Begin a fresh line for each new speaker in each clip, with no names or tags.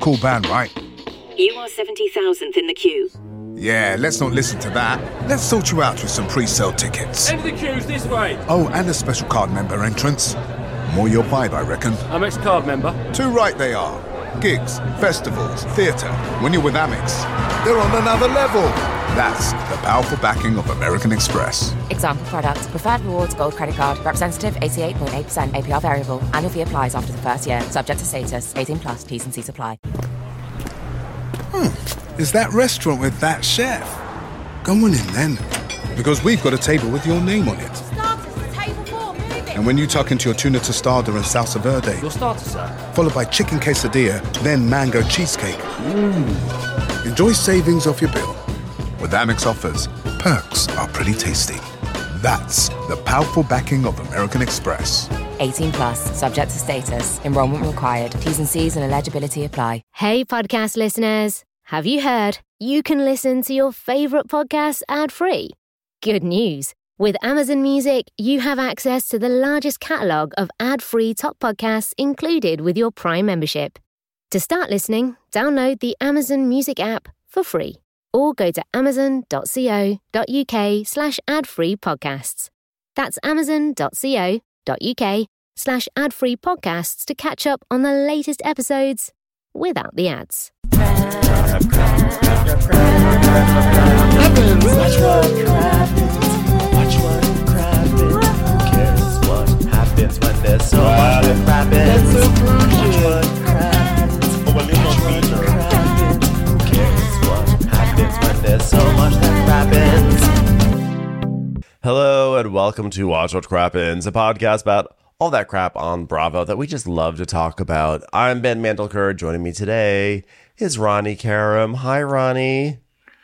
cool band, right?
You are 70,000th in the queue.
Yeah, let's not listen to that. Let's sort you out with some pre-sale tickets.
End of the queues this way.
Oh, and a special card member entrance. More your vibe, I reckon.
Amex card member.
Too right they are. Gigs, festivals, theatre. When you're with Amex, they're on another level. That's the powerful backing of American Express.
Example product. Preferred rewards gold credit card. Representative 88.8% APR variable. Annual fee applies after the first year. Subject to status. 18 plus. T's and C's apply.
Is that restaurant with that chef? Go on in then. Because we've got a table with your name on it.
Starters, table 4, moving.
And when you tuck into your tuna tostada and salsa verde,
Your starter, sir.
followed by chicken quesadilla, then mango cheesecake. Enjoy savings off your bill. With Amex offers, perks are pretty tasty. That's the powerful backing of American Express.
18 plus. Subject to status. Enrollment required. T's and C's and eligibility apply.
Hey, podcast listeners. Have you heard? You can listen to your favorite podcasts ad-free. Good news. With Amazon Music, you have access to the largest catalog of ad-free top podcasts included with your Prime membership. To start listening, download the Amazon Music app for free or go to amazon.co.uk/ad-free podcasts. That's amazon.co.uk/ad-free podcasts to catch up on the latest episodes without the ads.
Watch what crappens. Who cares what happens when there's so much that crappens? Watch what crappens. Who cares what happens when there's so much that crappens?
Hello and welcome to Watch What Crappens, a podcast about all that crap on Bravo that we just love to talk about. I'm Ben Mandelker. Joining me today is Ronnie Karam. Hi, Ronnie.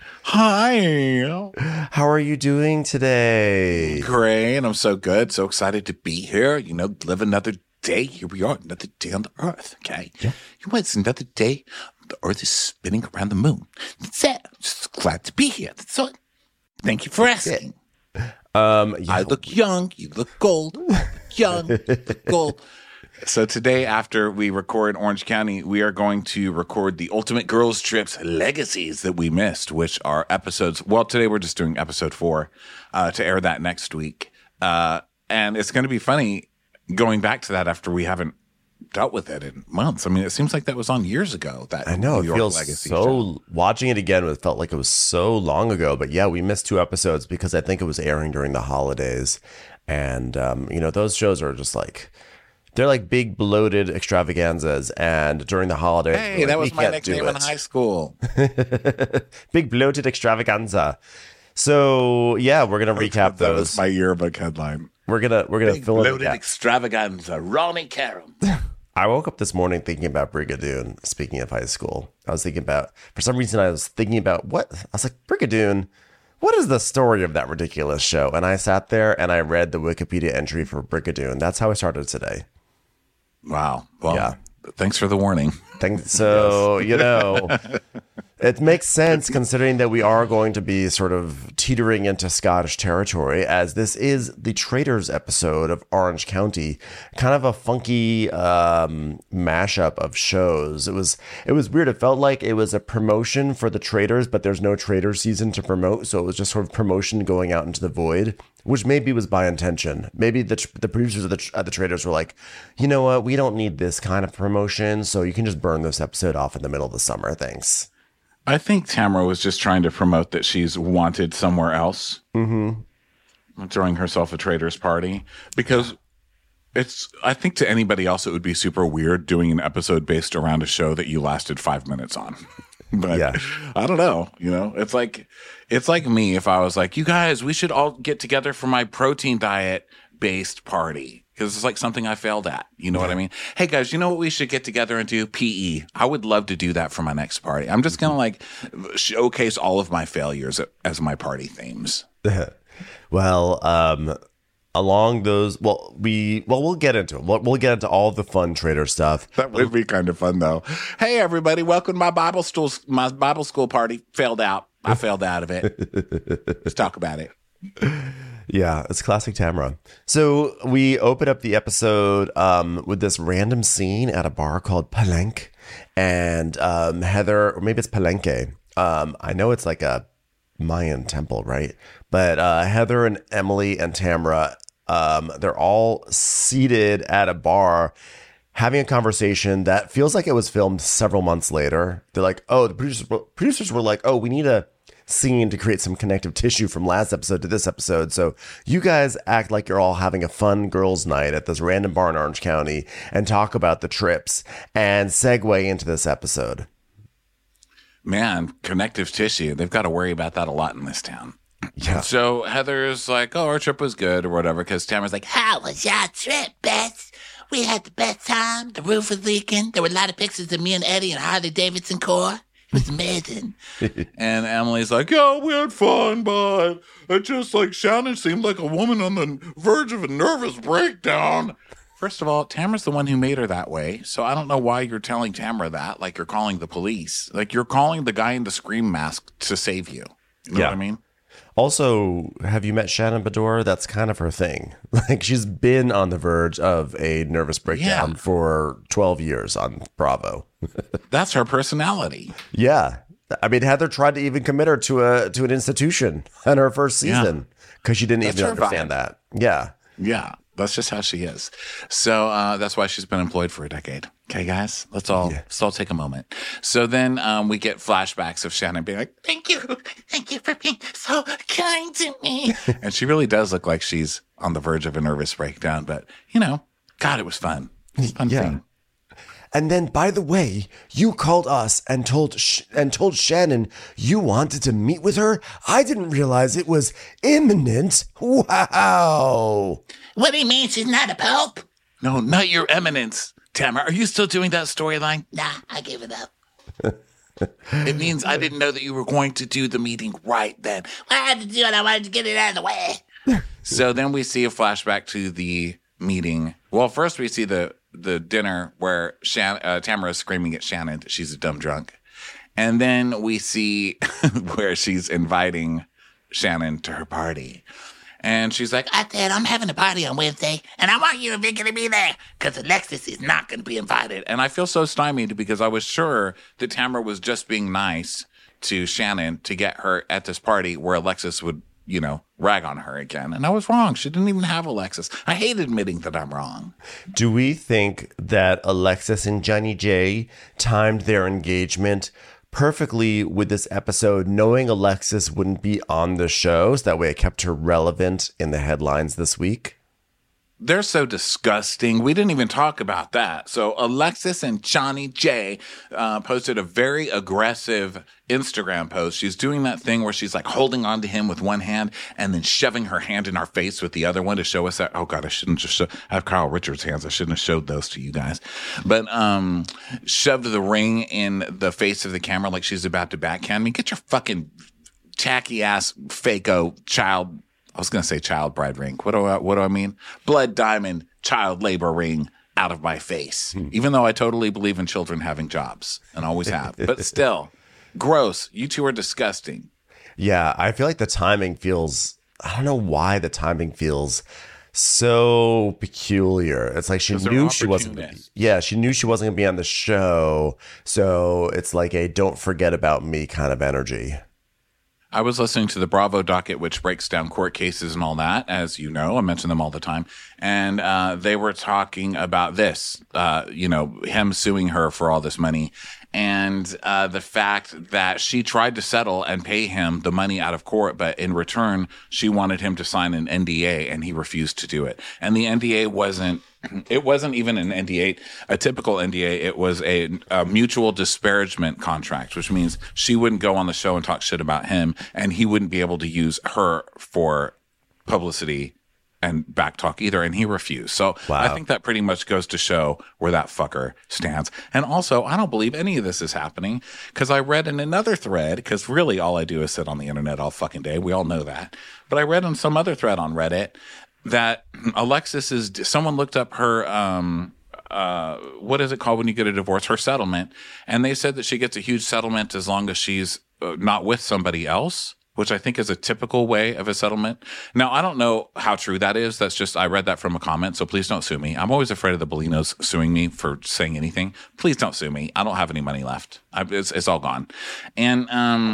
Hi.
How are you doing today?
Great. I'm so good. So excited to be here. You know, live another day. Here we are, another day on the earth. Okay.
Yeah.
You know, it's another day. The earth is spinning around the moon. That's it. I'm just glad to be here. That's all. Thank you for asking.
Yeah.
I look young. You look gold. Young, gold. So today, after we record Orange County, we are going to record the Ultimate Girls Trips Legacies that we missed, which are episodes. Well, today we're just doing episode 4 to air that next week. And it's going to be funny going back to that after we haven't dealt with it in months. I mean, it seems like that was on years ago. That
I know.
New York
It feels
Legacy
so,
show.
watching it again, it felt like it was so long ago. But yeah, we missed 2 episodes because I think it was airing during the holidays. And, those shows are just like, they're like big bloated extravaganzas. And during the holidays,
Hey, that was my nickname in high school.
Big bloated extravaganza. So yeah, we're gonna recap
That
those.
was my yearbook headline.
We're gonna
Big
fill in the
bloated
gap.
extravaganza. Ronnie Karam.
I woke up this morning thinking about Brigadoon. Speaking of high school, I was thinking about, for some reason, I was thinking about what I was like, Brigadoon. What is the story of that ridiculous show? And I sat there and I read the Wikipedia entry for Brigadoon. That's how I started today.
Wow. Well,
Yeah.
Thanks for the warning.
So, it makes sense considering that we are going to be sort of teetering into Scottish territory, as this is the Traitors episode of Orange County, kind of a funky mashup of shows. It was weird. It felt like it was a promotion for the Traitors, but there's no Traitor season to promote, so it was just sort of promotion going out into the void, which maybe was by intention. Maybe the producers of the Traitors were like, you know what, we don't need this kind of promotion, so you can just burn this episode off in the middle of the summer. Thanks.
I think Tamara was just trying to promote that she's wanted somewhere else. Mm-hmm. Throwing herself a Traitors party. Because I think to anybody else, it would be super weird doing an episode based around a show that you lasted 5 minutes on. But
Yeah.
I don't know. It's like me if I was like, you guys, we should all get together for my protein diet based party. Because it's like something I failed at. You know what I mean? Hey, guys, you know what we should get together and do? PE. I would love to do that for my next party. I'm just going to like showcase all of my failures as my party themes.
Well, along those, we'll get into it. We'll get into all the fun Traitor stuff.
That would be kind of fun, though. Hey, everybody, welcome to my Bible school party. Failed out. I failed out of it. Let's talk about it.
Yeah, it's classic Tamara. So we open up the episode with this random scene at a bar called Palenque. And Heather, or maybe it's Palenque. I know it's like a Mayan temple, right? But Heather and Emily and Tamara, they're all seated at a bar having a conversation that feels like it was filmed several months later. They're like, oh, the producers were like, oh, we need a scene to create some connective tissue from last episode to this episode. So you guys act like you're all having a fun girls' night at this random bar in Orange County and talk about the trips and segue into this episode.
Man, connective tissue. They've got to worry about that a lot in this town.
Yeah.
So Heather's like, oh, our trip was good or whatever, because Tamara's like,
How was your trip, Beth? We had the best time. The roof was leaking. There were a lot of pictures of me and Eddie and Harley Davidson core. It was amazing.
and Emily's like, yeah, we had fun, but it just like Shannon seemed like a woman on the verge of a nervous breakdown. First of all, Tamara's the one who made her that way. So I don't know why you're telling Tamara that, like you're calling the police. Like you're calling the guy in the scream mask to save you. You know what I mean?
Also, have you met Shannon Beador? That's kind of her thing. Like she's been on the verge of a nervous breakdown for 12 years on Bravo.
That's her personality.
Yeah. I mean, Heather tried to even commit her to an institution in her first season because she didn't even understand that. Yeah.
Yeah. That's just how she is. So that's why she's been employed for a decade. Okay, guys, let's all take a moment. So then we get flashbacks of Shannon being like,
Thank you for being so kind to me.
and she really does look like she's on the verge of a nervous breakdown. But, God, it was fun. Fun thing.
And then, by the way, you called us and told Shannon you wanted to meet with her. I didn't realize it was imminent. Wow.
What do you mean she's not a pope?
No, not your eminence. Tamara, are you still doing that storyline?
Nah, I gave it up.
It means I didn't know that you were going to do the meeting right then.
Well, I had to do it. I wanted to get it out of the way.
So then we see a flashback to the meeting. Well, first we see the dinner where Tamara is screaming at Shannon that she's a dumb drunk. And then we see where she's inviting Shannon to her party. And she's like,
I said, I'm having a party on Wednesday, and I want you and Vicky to be there, because Alexis is not going to be invited.
And I feel so stymied because I was sure that Tamara was just being nice to Shannon to get her at this party where Alexis would, rag on her again. And I was wrong. She didn't even have Alexis. I hate admitting that I'm wrong.
Do we think that Alexis and Johnny J timed their engagement perfectly with this episode, knowing Alexis wouldn't be on the show, so that way it kept her relevant in the headlines this week?
They're so disgusting. We didn't even talk about that. So Alexis and Johnny J posted a very aggressive Instagram post. She's doing that thing where she's like holding on to him with one hand and then shoving her hand in our face with the other one to show us that. Oh God, I shouldn't just show. I have Kyle Richards' hands. I shouldn't have showed those to you guys. But shoved the ring in the face of the camera like she's about to backhand me. Get your fucking tacky ass fake-o child. I was going to say child bride ring. What do I mean? Blood diamond child labor ring out of my face. Even though I totally believe in children having jobs and always have. But still, gross. You two are disgusting.
Yeah, I feel like the timing feels, I don't know why the timing feels so peculiar. It's like she knew she wasn't going to be on the show. So it's like a don't forget about me kind of energy.
I was listening to the Bravo docket, which breaks down court cases and all that, as you know. I mention them all the time. And they were talking about this, him suing her for all this money. And the fact that she tried to settle and pay him the money out of court, but in return, she wanted him to sign an NDA, and he refused to do it. And the NDA wasn't even an NDA, a typical NDA. It was a mutual disparagement contract, which means she wouldn't go on the show and talk shit about him, and he wouldn't be able to use her for publicity and backtalk either, and he refused. So I think that pretty much goes to show where that fucker stands. And also, I don't believe any of this is happening because I read in another thread, because really all I do is sit on the internet all fucking day. We all know that. But I read on some other thread on Reddit that Alexis someone looked up her, what is it called when you get a divorce? Her settlement. And they said that she gets a huge settlement as long as she's not with somebody else. which I think is a typical way of a settlement. Now, I don't know how true that is. That's just, I read that from a comment, so please don't sue me. I'm always afraid of the Bellinos suing me for saying anything. Please don't sue me. I don't have any money left. It's all gone. And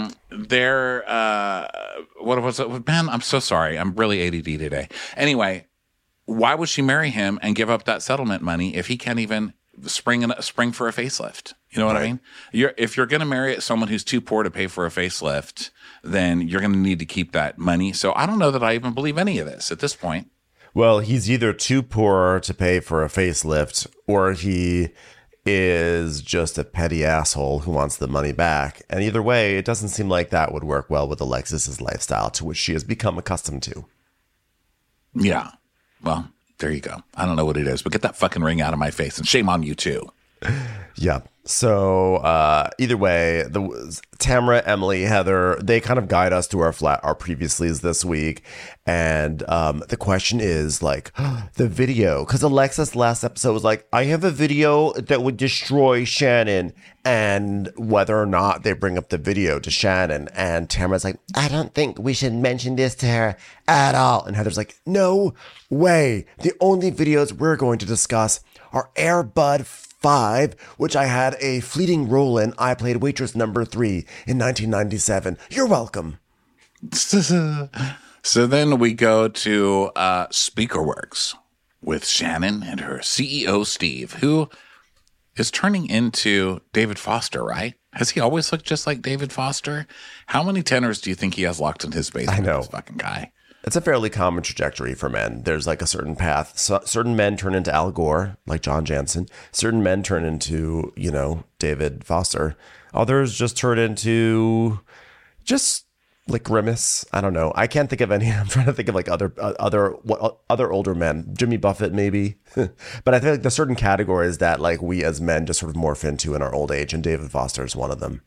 what was it? Man, I'm so sorry. I'm really ADD today. Anyway, why would she marry him and give up that settlement money if he can't even spring for a facelift? You know what I mean? If you're going to marry someone who's too poor to pay for a facelift, then you're going to need to keep that money. So I don't know that I even believe any of this at this point.
Well, he's either too poor to pay for a facelift, or he is just a petty asshole who wants the money back. And either way, it doesn't seem like that would work well with Alexis's lifestyle, to which she has become accustomed to.
Yeah. Well, there you go. I don't know what it is, but get that fucking ring out of my face, and shame on you too.
Yeah. So either way, Tamara, Emily, Heather, they kind of guide us to our previouslys this week. And the question is like the video, because Alexis last episode was like, I have a video that would destroy Shannon, and whether or not they bring up the video to Shannon. And Tamara's like, I don't think we should mention this to her at all. And Heather's like, no way. The only videos we're going to discuss are Air Bud 5, which I had a fleeting role in. I played waitress number 3 in 1997. You're welcome.
So then we go to Speakerworks with Shannon and her CEO, Steve, who is turning into David Foster, right? Has he always looked just like David Foster? How many tenors do you think he has locked in his basement?
I know.
This fucking guy.
It's a fairly common trajectory for men. There's like a certain path. So, certain men turn into Al Gore, like John Jansen. Certain men turn into, David Foster. Others just turn into just like Grimace. I don't know. I can't think of any. I'm trying to think of like other older men. Jimmy Buffett, maybe. But I feel like there's certain categories that like we as men just sort of morph into in our old age, and David Foster is one of them.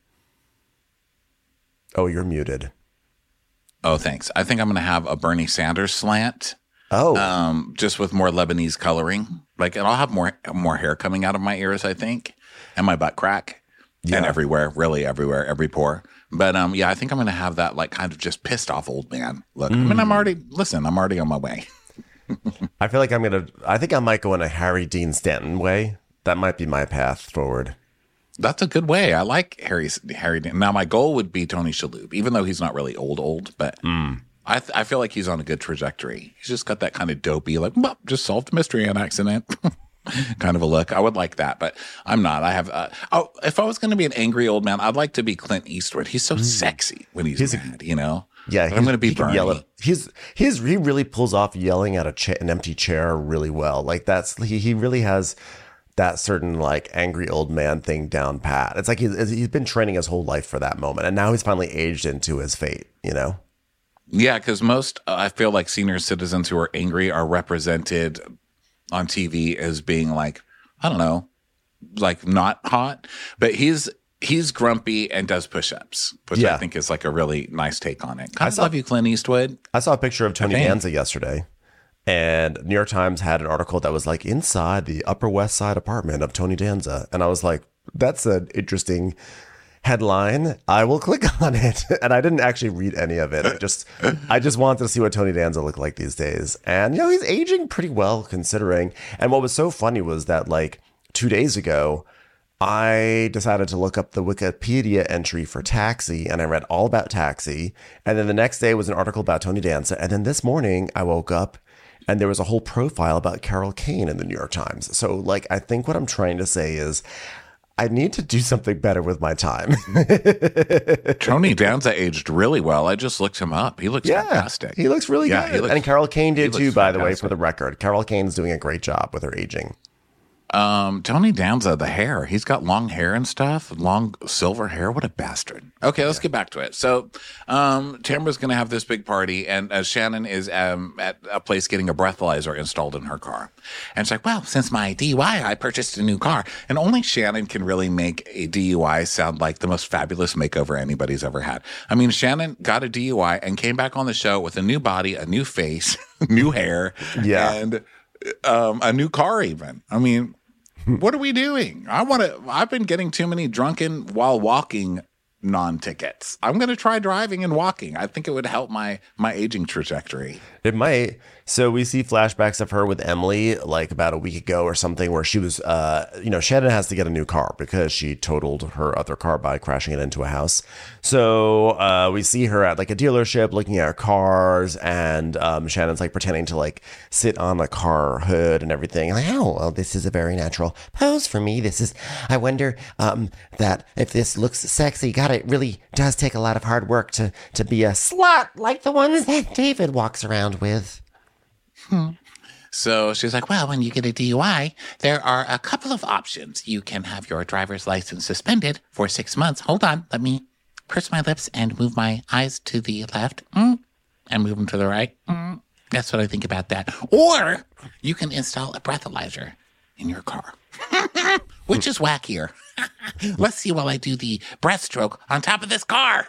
Oh, you're muted.
Oh, thanks. I think I'm going to have a Bernie Sanders slant.
Oh.
Just with more Lebanese coloring. And I'll have more hair coming out of my ears, I think, and my butt crack, and everywhere, really everywhere, every pore. But I think I'm going to have that kind of just pissed off old man look. I mean, I'm already on my way.
I feel like I think I might go in a Harry Dean Stanton way. That might be my path forward.
That's a good way. I like Harry. Now, my goal would be Tony Shalhoub, even though he's not really old, but I feel like he's on a good trajectory. He's just got that kind of dopey, just solved a mystery on accident kind of a look. I would like that, but I'm not. I have, if I was going to be an angry old man, I'd like to be Clint Eastwood. He's so sexy when he's mad,
Yeah,
I'm going to be Bernie.
He really pulls off yelling at an empty chair really well. Like he really has that certain angry old man thing down pat. It's like he's been training his whole life for that moment, and now he's finally aged into his fate.
Yeah, because most I feel like senior citizens who are angry are represented on TV as being I don't know, not hot, but he's grumpy and does push-ups, which I think is a really nice take on it. I love you, Clint Eastwood.
I saw a picture of Tony Danza yesterday, and New York Times had an article that was inside the Upper West Side apartment of Tony Danza. And I was like, that's an interesting headline. I will click on it. And I didn't actually read any of it. I just wanted to see what Tony Danza looked like these days. And, he's aging pretty well considering. And what was so funny was that 2 days ago, I decided to look up the Wikipedia entry for Taxi, and I read all about Taxi. And then the next day was an article about Tony Danza. And then this morning I woke up and there was a whole profile about Carol Kane in the New York Times. So I think what I'm trying to say is I need to do something better with my time.
Tony Danza aged really well. I just looked him up. He looks fantastic.
He looks really good. And Carol Kane did too, by the way, for the record. Carol Kane's doing a great job with her aging.
Tony Danza, the hair. He's got long hair and stuff. Long silver hair. What a bastard. Okay, let's get back to it. So, Tamara's going to have this big party, and Shannon is at a place getting a breathalyzer installed in her car. And she's like, well, since my DUI, I purchased a new car. And only Shannon can really make a DUI sound like the most fabulous makeover anybody's ever had. I mean, Shannon got a DUI and came back on the show with a new body, a new face, new hair, and a new car even. I mean, what are we doing? I've been getting too many drunken while walking non-tickets. I'm going to try driving and walking. I think it would help my aging trajectory.
It might. So we see flashbacks of her with Emily like about a week ago or something where she was, Shannon has to get a new car because she totaled her other car by crashing it into a house. So we see her at like a dealership looking at cars, and Shannon's like pretending to like sit on a car hood and everything. Like, oh, well, this is a very natural pose for me. I wonder that if this looks sexy, God, it really does take a lot of hard work to be a slut like the ones that David walks around with.
So she's like, well, when you get a DUI, there are a couple of options. You can have your driver's license suspended for 6 months. Hold on. Let me purse my lips and move my eyes to the left and move them to the right. That's what I think about that. Or you can install a breathalyzer in your car, which is wackier. Let's see while I do the breaststroke on top of this car.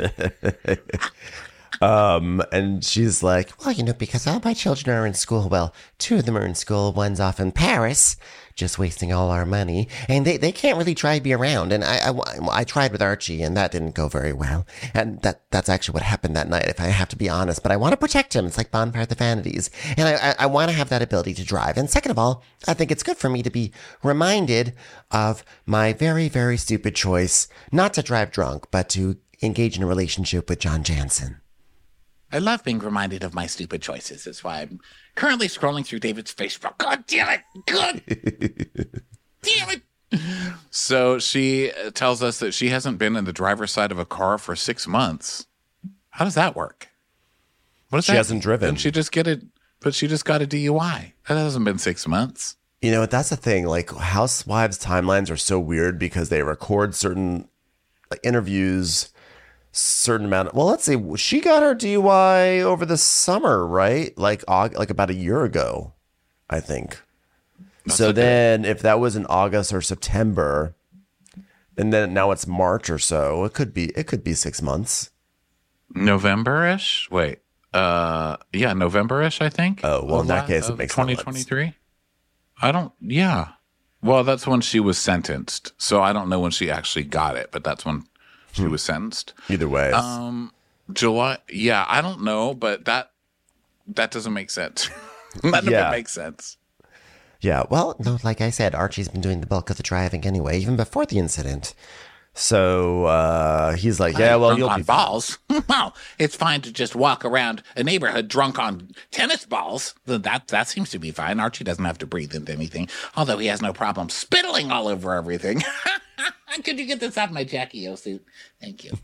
And she's like, well, because all my children are in school. Well, 2 of them are in school. One's off in Paris, just wasting all our money. And they can't really try to be around. And I tried with Archie, and that didn't go very well. And that's actually what happened that night, if I have to be honest. But I want to protect him. It's like Bonfire of the Vanities. And I want to have that ability to drive. And second of all, I think it's good for me to be reminded of my very, very stupid choice not to drive drunk, but to engage in a relationship with John Jansen.
I love being reminded of my stupid choices. That's why I'm currently scrolling through David's Facebook. God damn it. God damn it.
So she tells us that she hasn't been in the driver's side of a car for 6 months. How does that work? What does
she hasn't driven.
And she just got a DUI. That hasn't been 6 months.
That's the thing. Like, housewives' timelines are so weird because they record certain interviews, certain amount. Well, let's see. She got her DUI over the summer, right? Like about a year ago, I think. Then if that was in August or September, and then now it's March or so, it could be 6 months.
November-ish? Wait. November-ish, I think.
Oh, well, in that case, it makes
2023. Yeah. Well, that's when she was sentenced. So I don't know when she actually got it, but that's when she was sentenced.
Either way.
July. Yeah, I don't know, but that doesn't make sense. None of it makes sense.
Yeah, well, no, like I said, Archie's been doing the bulk of the driving anyway, even before the incident. So he's like, yeah, well, you'll be
balls. Well, it's fine to just walk around a neighborhood drunk on tennis balls. That seems to be fine. Archie doesn't have to breathe into anything, although he has no problem spittling all over everything. Could you get this out of my Jackie O suit? Thank you.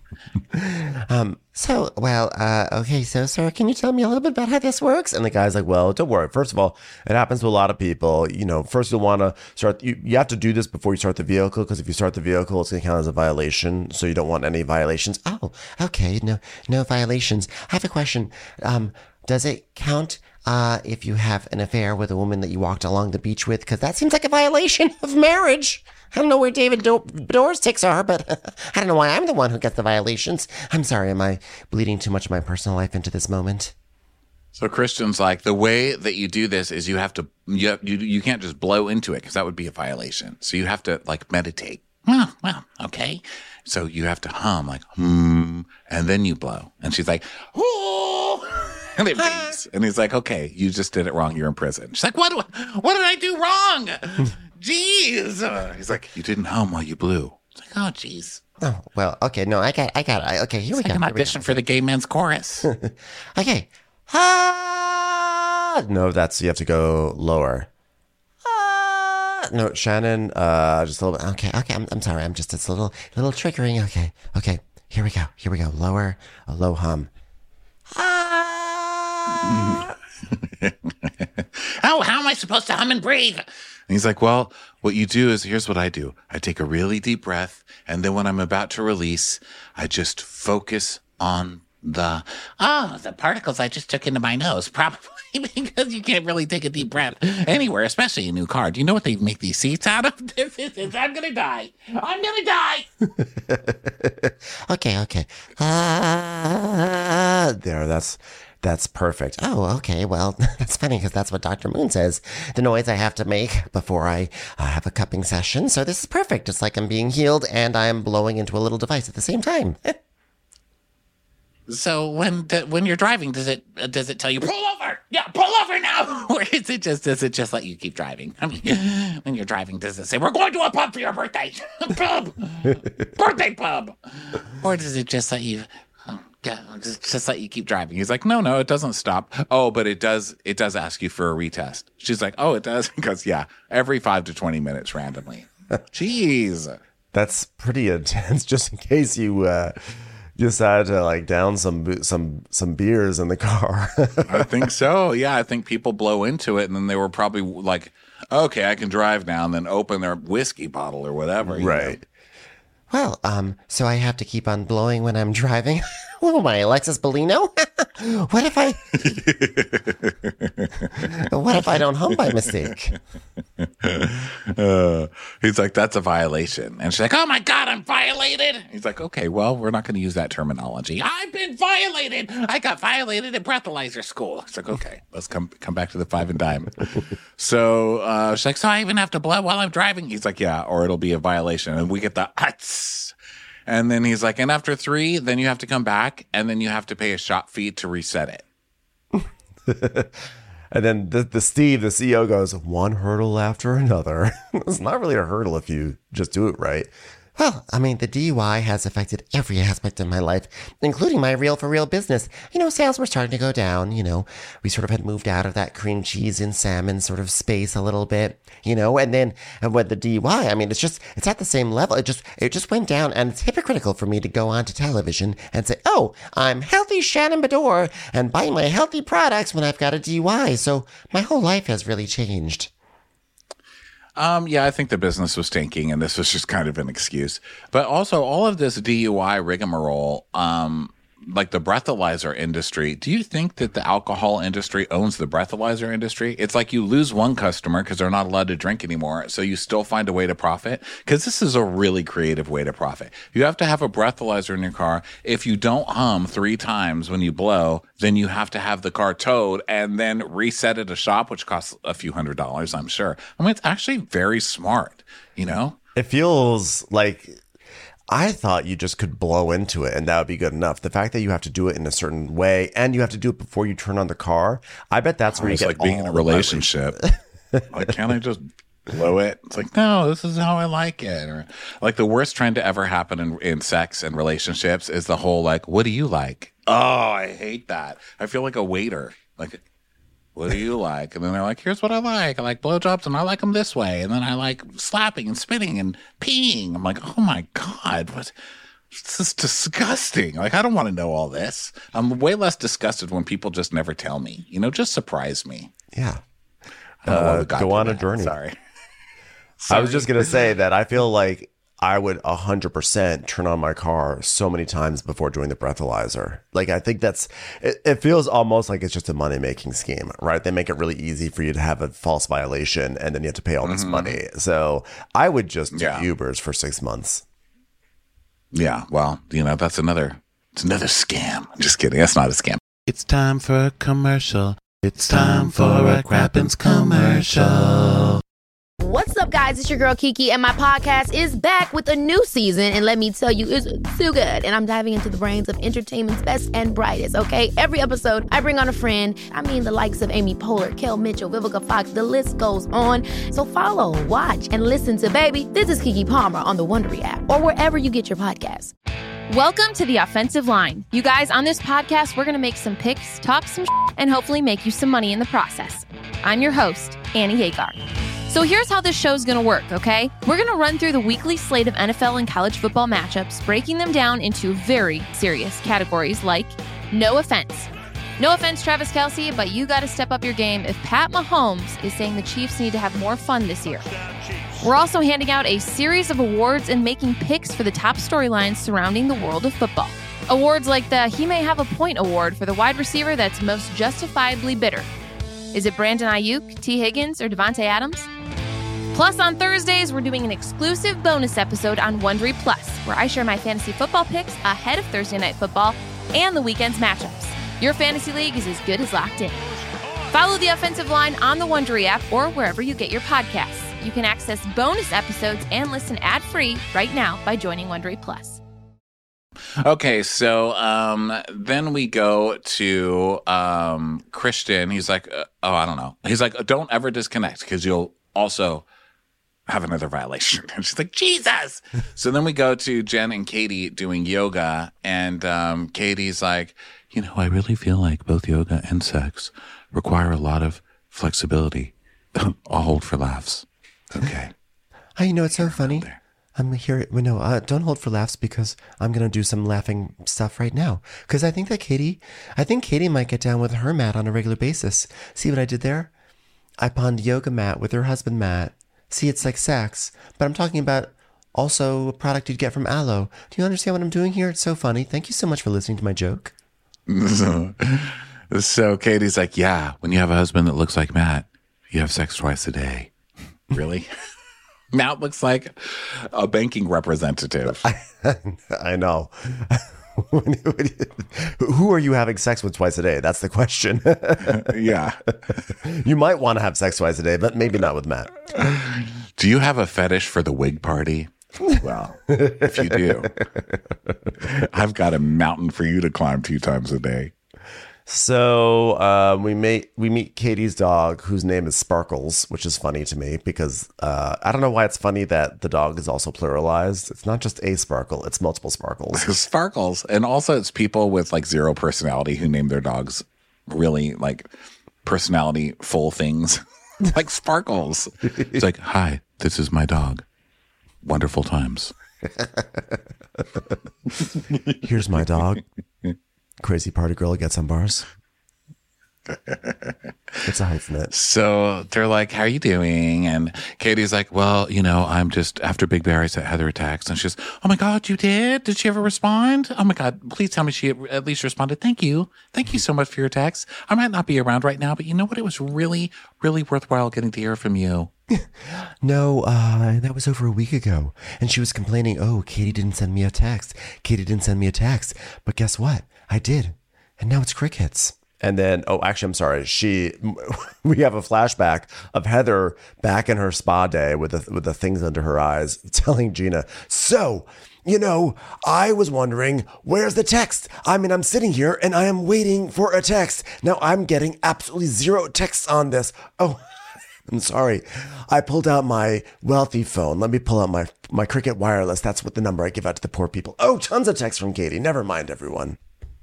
Okay, so, sir, can you tell me a little bit about how this works? And the guy's like, well, don't worry. First of all, it happens to a lot of people. First you'll want to start, you have to do this before you start the vehicle, because if you start the vehicle, it's going to count as a violation. So you don't want any violations. Oh, okay. No violations. I have a question. Does it count if you have an affair with a woman that you walked along the beach with? Because that seems like a violation of marriage. I don't know where David Door's ticks are, but I don't know why I'm the one who gets the violations. I'm sorry, am I bleeding too much of my personal life into this moment?
So Christian's like, the way that you do this is you can't just blow into it, because that would be a violation. So you have to like meditate.
Well, okay.
So you have to hum, like, and then you blow. And she's like, oh, and it beeps. And he's like, okay, you just did it wrong. You're in prison. She's like, what did I do wrong? Jeez. He's like, you didn't hum while you blew.
It's like, oh, jeez.
Oh, well, okay. No, I got it. Okay, here we go.
I'm auditioning for the gay men's chorus.
Okay. No, you have to go lower. No, Shannon, just a little bit. Okay. I'm sorry. I'm just, it's a little triggering. Okay. Here we go. Lower, a low hum.
How am I supposed to hum and breathe?
And he's like, well, what you do is, here's what I do. I take a really deep breath, and then when I'm about to release, I just focus on the
particles I just took into my nose. Probably because you can't really take a deep breath anywhere, especially a new car. Do you know what they make these seats out of? I'm going to die.
Okay. There, That's perfect.
Oh, okay. Well, that's funny because that's what Dr. Moon says. The noise I have to make before I have a cupping session. So this is perfect. It's like I'm being healed and I'm blowing into a little device at the same time.
So when you're driving, does it tell you pull over? Yeah, pull over now. Or does it just let you keep driving? I mean, when you're driving, does it say we're going to a pub for your birthday? Pub, birthday pub. Or does it just let you? Just let you keep driving. He's like, no, it doesn't stop. Oh, but it does ask you for a retest. She's like, oh, it does? Because, yeah, every 5 to 20 minutes randomly. Jeez.
That's pretty intense, just in case you decided to like down some beers in the car.
I think so. Yeah, I think people blow into it, and then they were probably like, okay, I can drive now, and then open their whiskey bottle or whatever.
Right.
Well, so I have to keep on blowing when I'm driving. Oh, my Alexis Bellino? What if I don't hum by mistake?
He's like, that's a violation. And she's like, oh my God, I'm violated. He's like, okay, well, we're not going to use that terminology. I've been violated. I got violated at breathalyzer school. It's like, okay, let's come back to the 5 and dime. So she's like, so I even have to blow while I'm driving? He's like, yeah, or it'll be a violation. And we get the huts. And then he's like, and after 3, then you have to come back, and then you have to pay a shop fee to reset it.
And then the Steve, the CEO, goes, one hurdle after another. It's not really a hurdle if you just do it right.
Well, I mean, the DUI has affected every aspect of my life, including my real-for-real business. Sales were starting to go down. We sort of had moved out of that cream cheese and salmon sort of space a little bit, and then with the DUI, I mean, it's at the same level. It just went down, and it's hypocritical for me to go onto television and say, oh, I'm healthy Shannon Bedore and buy my healthy products when I've got a DUI. So my whole life has really changed.
Yeah, I think the business was tanking, and this was just kind of an excuse. But also, all of this DUI rigmarole, like the breathalyzer industry, do you think that the alcohol industry owns the breathalyzer industry? It's like you lose one customer because they're not allowed to drink anymore, so you still find a way to profit? Because this is a really creative way to profit. You have to have a breathalyzer in your car. If you don't hum 3 times when you blow, then you have to have the car towed and then reset at a shop, which costs a few $100s, I'm sure. I mean, it's actually very smart,
It feels like I thought you just could blow into it and that would be good enough. The fact that you have to do it in a certain way and you have to do it before you turn on the car, I bet that's where you get
like being in a relationship. Like, can't I just blow it? It's like, no, this is how I like it. Or like the worst trend to ever happen in sex and relationships is the whole like, what do you like? Oh, I hate that. I feel like a waiter. Like, what do you like? And then they're like, here's what I like. I like blowjobs and I like them this way. And then I like slapping and spitting and peeing. I'm like, oh my God, this is disgusting. Like, I don't want to know all this. I'm way less disgusted when people just never tell me. Just surprise me.
Yeah.
Go
on a journey.
Sorry.
I was just going to say that I feel like I would 100% turn on my car so many times before doing the breathalyzer. Like, I think it feels almost like it's just a money-making scheme, right? They make it really easy for you to have a false violation and then you have to pay all this money. So I would just do Ubers for 6 months.
Yeah, well, it's another scam. I'm just kidding. That's not a scam. It's time for a commercial. It's time for a Crappens commercial.
What's up, guys? It's your girl Kiki, and my podcast is back with a new season. And let me tell you, it's so good. And I'm diving into the brains of entertainment's best and brightest, okay? Every episode, I bring on a friend. I mean, the likes of Amy Poehler, Kel Mitchell, Vivica Fox, the list goes on. So follow, watch, and listen to Baby, This is Kiki Palmer on the Wondery app or wherever you get your podcasts.
Welcome to The Offensive Line. You guys, on this podcast, we're going to make some picks, talk some and hopefully make you some money in the process. I'm your host, Annie Hagar. So here's how this show's going to work, okay? We're going to run through the weekly slate of NFL and college football matchups, breaking them down into very serious categories like no offense. No offense, Travis Kelce, but you got to step up your game if Pat Mahomes is saying the Chiefs need to have more fun this year. We're also handing out a series of awards and making picks for the top storylines surrounding the world of football. Awards like the He May Have a Point award for the wide receiver that's most justifiably bitter. Is it Brandon Ayuk, T. Higgins, or Devontae Adams? Plus, on Thursdays, we're doing an exclusive bonus episode on Wondery Plus, where I share my fantasy football picks ahead of Thursday Night Football and the weekend's matchups. Your fantasy league is as good as locked in. Follow The Offensive Line on the Wondery app or wherever you get your podcasts. You can access bonus episodes and listen ad-free right now by joining Wondery Plus.
Okay, so then we go to Christian. He's like, I don't know. He's like, don't ever disconnect because you'll also have another violation. And she's like, Jesus. So then we go to Jen and Katie doing yoga. And Katie's like, I really feel like both yoga and sex require a lot of flexibility. I'll hold for laughs. Okay.
It's so funny. I'm here. Don't hold for laughs because I'm going to do some laughing stuff right now. Because I think Katie might get down with her mat on a regular basis. See what I did there? I pawned yoga mat with her husband Matt. See, it's like sex, but I'm talking about also a product you'd get from Aloe. Do you understand what I'm doing here? It's so funny. Thank you so much for listening to my joke.
So Katie's like, yeah, when you have a husband that looks like Matt, you have sex twice a day. Really? Matt looks like a banking representative.
I know. Who are you having sex with twice a day? That's the question.
Yeah.
You might want to have sex twice a day, but maybe not with Matt.
Do you have a fetish for the wig party? Well, if you do, I've got a mountain for you to climb 2 times a day.
So we meet Katie's dog, whose name is Sparkles, which is funny to me because I don't know why it's funny that the dog is also pluralized. It's not just a sparkle; it's multiple sparkles.
Sparkles, and also it's people with like zero personality who name their dogs really like personality full things, like Sparkles. It's like, hi, this is my dog. Wonderful times.
Here's my dog. Crazy party girl gets on bars. It's a hyphenate.
So they're like, how are you doing? And Katie's like, well, I'm just after Big Bear, I sent Heather a text. And she's, oh my God, you did? Did she ever respond? Oh my God, please tell me she at least responded. Thank you. Thank you so much for your text. I might not be around right now, but you know what? It was really, really worthwhile getting to hear from you.
No, that was over a week ago. And she was complaining, oh, Katie didn't send me a text. Katie didn't send me a text. But guess what? I did. And now it's crickets.
And then, I'm sorry. We have a flashback of Heather back in her spa day with the things under her eyes, telling Gina, so, I was wondering, where's the text? I'm sitting here and I am waiting for a text. Now I'm getting absolutely 0 texts on this. Oh, I'm sorry. I pulled out my wealthy phone. Let me pull out my Cricket Wireless. That's what the number I give out to the poor people. Oh, tons of texts from Katie. Never mind, everyone.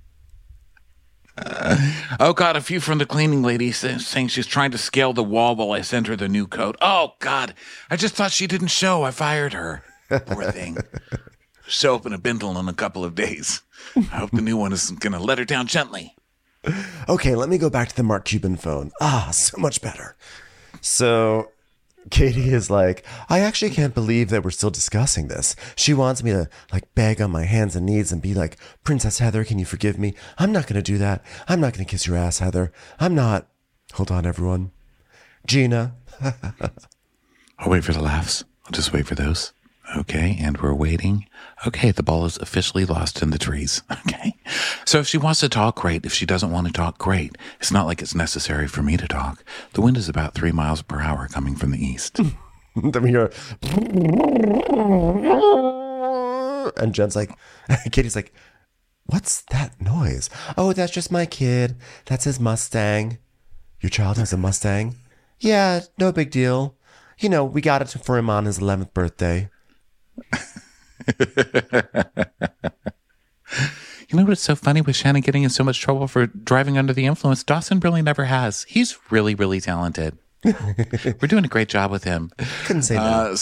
Oh, God, a few from the cleaning lady saying she's trying to scale the wall while I send her the new coat. Oh, God, I just thought she didn't show. I fired her. Poor thing. Show up in a bindle in a couple of days. I hope the new one isn't going to let her down gently.
Okay, let me go back to the Mark Cuban phone. So much better. So Katie is like, I actually can't believe that we're still discussing this. She wants me to beg on my hands and knees and be like, Princess Heather, can you forgive me? I'm not going to do that. I'm not going to kiss your ass, Heather. I'm not. Hold on, everyone. Gina.
I'll wait for the laughs. I'll just wait for those. Okay, and we're waiting. Okay, the ball is officially lost in the trees. Okay. So if she wants to talk, great. If she doesn't want to talk, great. It's not like it's necessary for me to talk. The wind is about 3 miles per hour coming from the east.
Then we hear, and Katie's like, what's that noise? Oh, that's just my kid. That's his Mustang. Your child has a Mustang? Yeah, no big deal. We got it for him on his 11th birthday.
You know what's so funny with Shannon getting in so much trouble for driving under the influence? Dawson really never has. He's really, really talented. We're doing a great job with him.
Couldn't say that.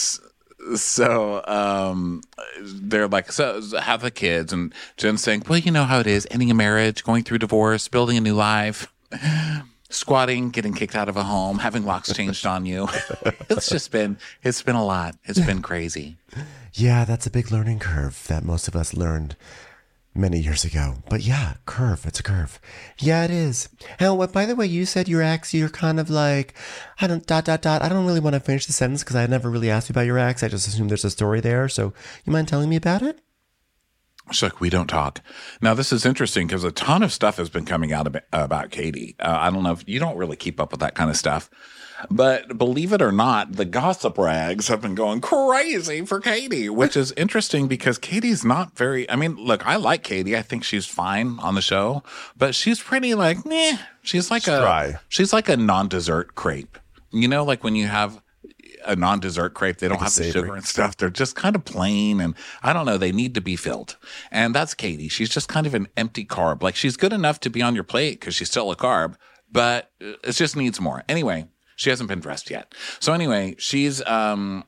So they're like, so have the kids. And Jen's saying, well, you know how it is. Ending a marriage, going through divorce, building a new life, squatting, getting kicked out of a home, having locks changed on you. It's been a lot. It's been crazy.
Yeah, that's a big learning curve that most of us learned many years ago. But yeah, it's a curve. Yeah, it is. And by the way, you said your ex, you're kind of like, I don't really want to finish the sentence because I never really asked you about your ex. I just assumed there's a story there. So you mind telling me about it?
She's like, we don't talk. Now, this is interesting because a ton of stuff has been coming out about Katie. I don't know if you don't really keep up with that kind of stuff. But believe it or not, the gossip rags have been going crazy for Katie, which is interesting because Katie's not very, I mean, look, I like Katie. I think she's fine on the show, but she's pretty like, meh. She's like she's like a non-dessert crepe. You know, like when you have a non-dessert crepe, they don't have the sugar and stuff. They're just kind of plain. And I don't know, they need to be filled. And that's Katie. She's just kind of an empty carb. Like she's good enough to be on your plate because she's still a carb, but it just needs more. Anyway. She hasn't been dressed yet. So anyway, she's a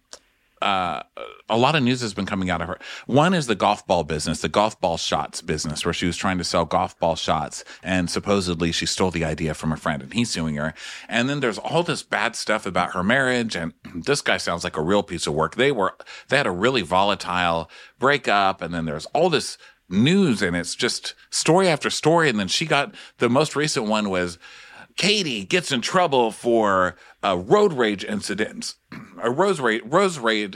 lot of news has been coming out of her. One is the golf ball business, the golf ball shots business, where she was trying to sell golf ball shots, and supposedly she stole the idea from a friend, and he's suing her. And then there's all this bad stuff about her marriage, and this guy sounds like a real piece of work. They had a really volatile breakup, and then there's all this news, and it's just story after story. And then she got the most recent one was Katie gets in trouble for a road rage incident. A rose rage.
She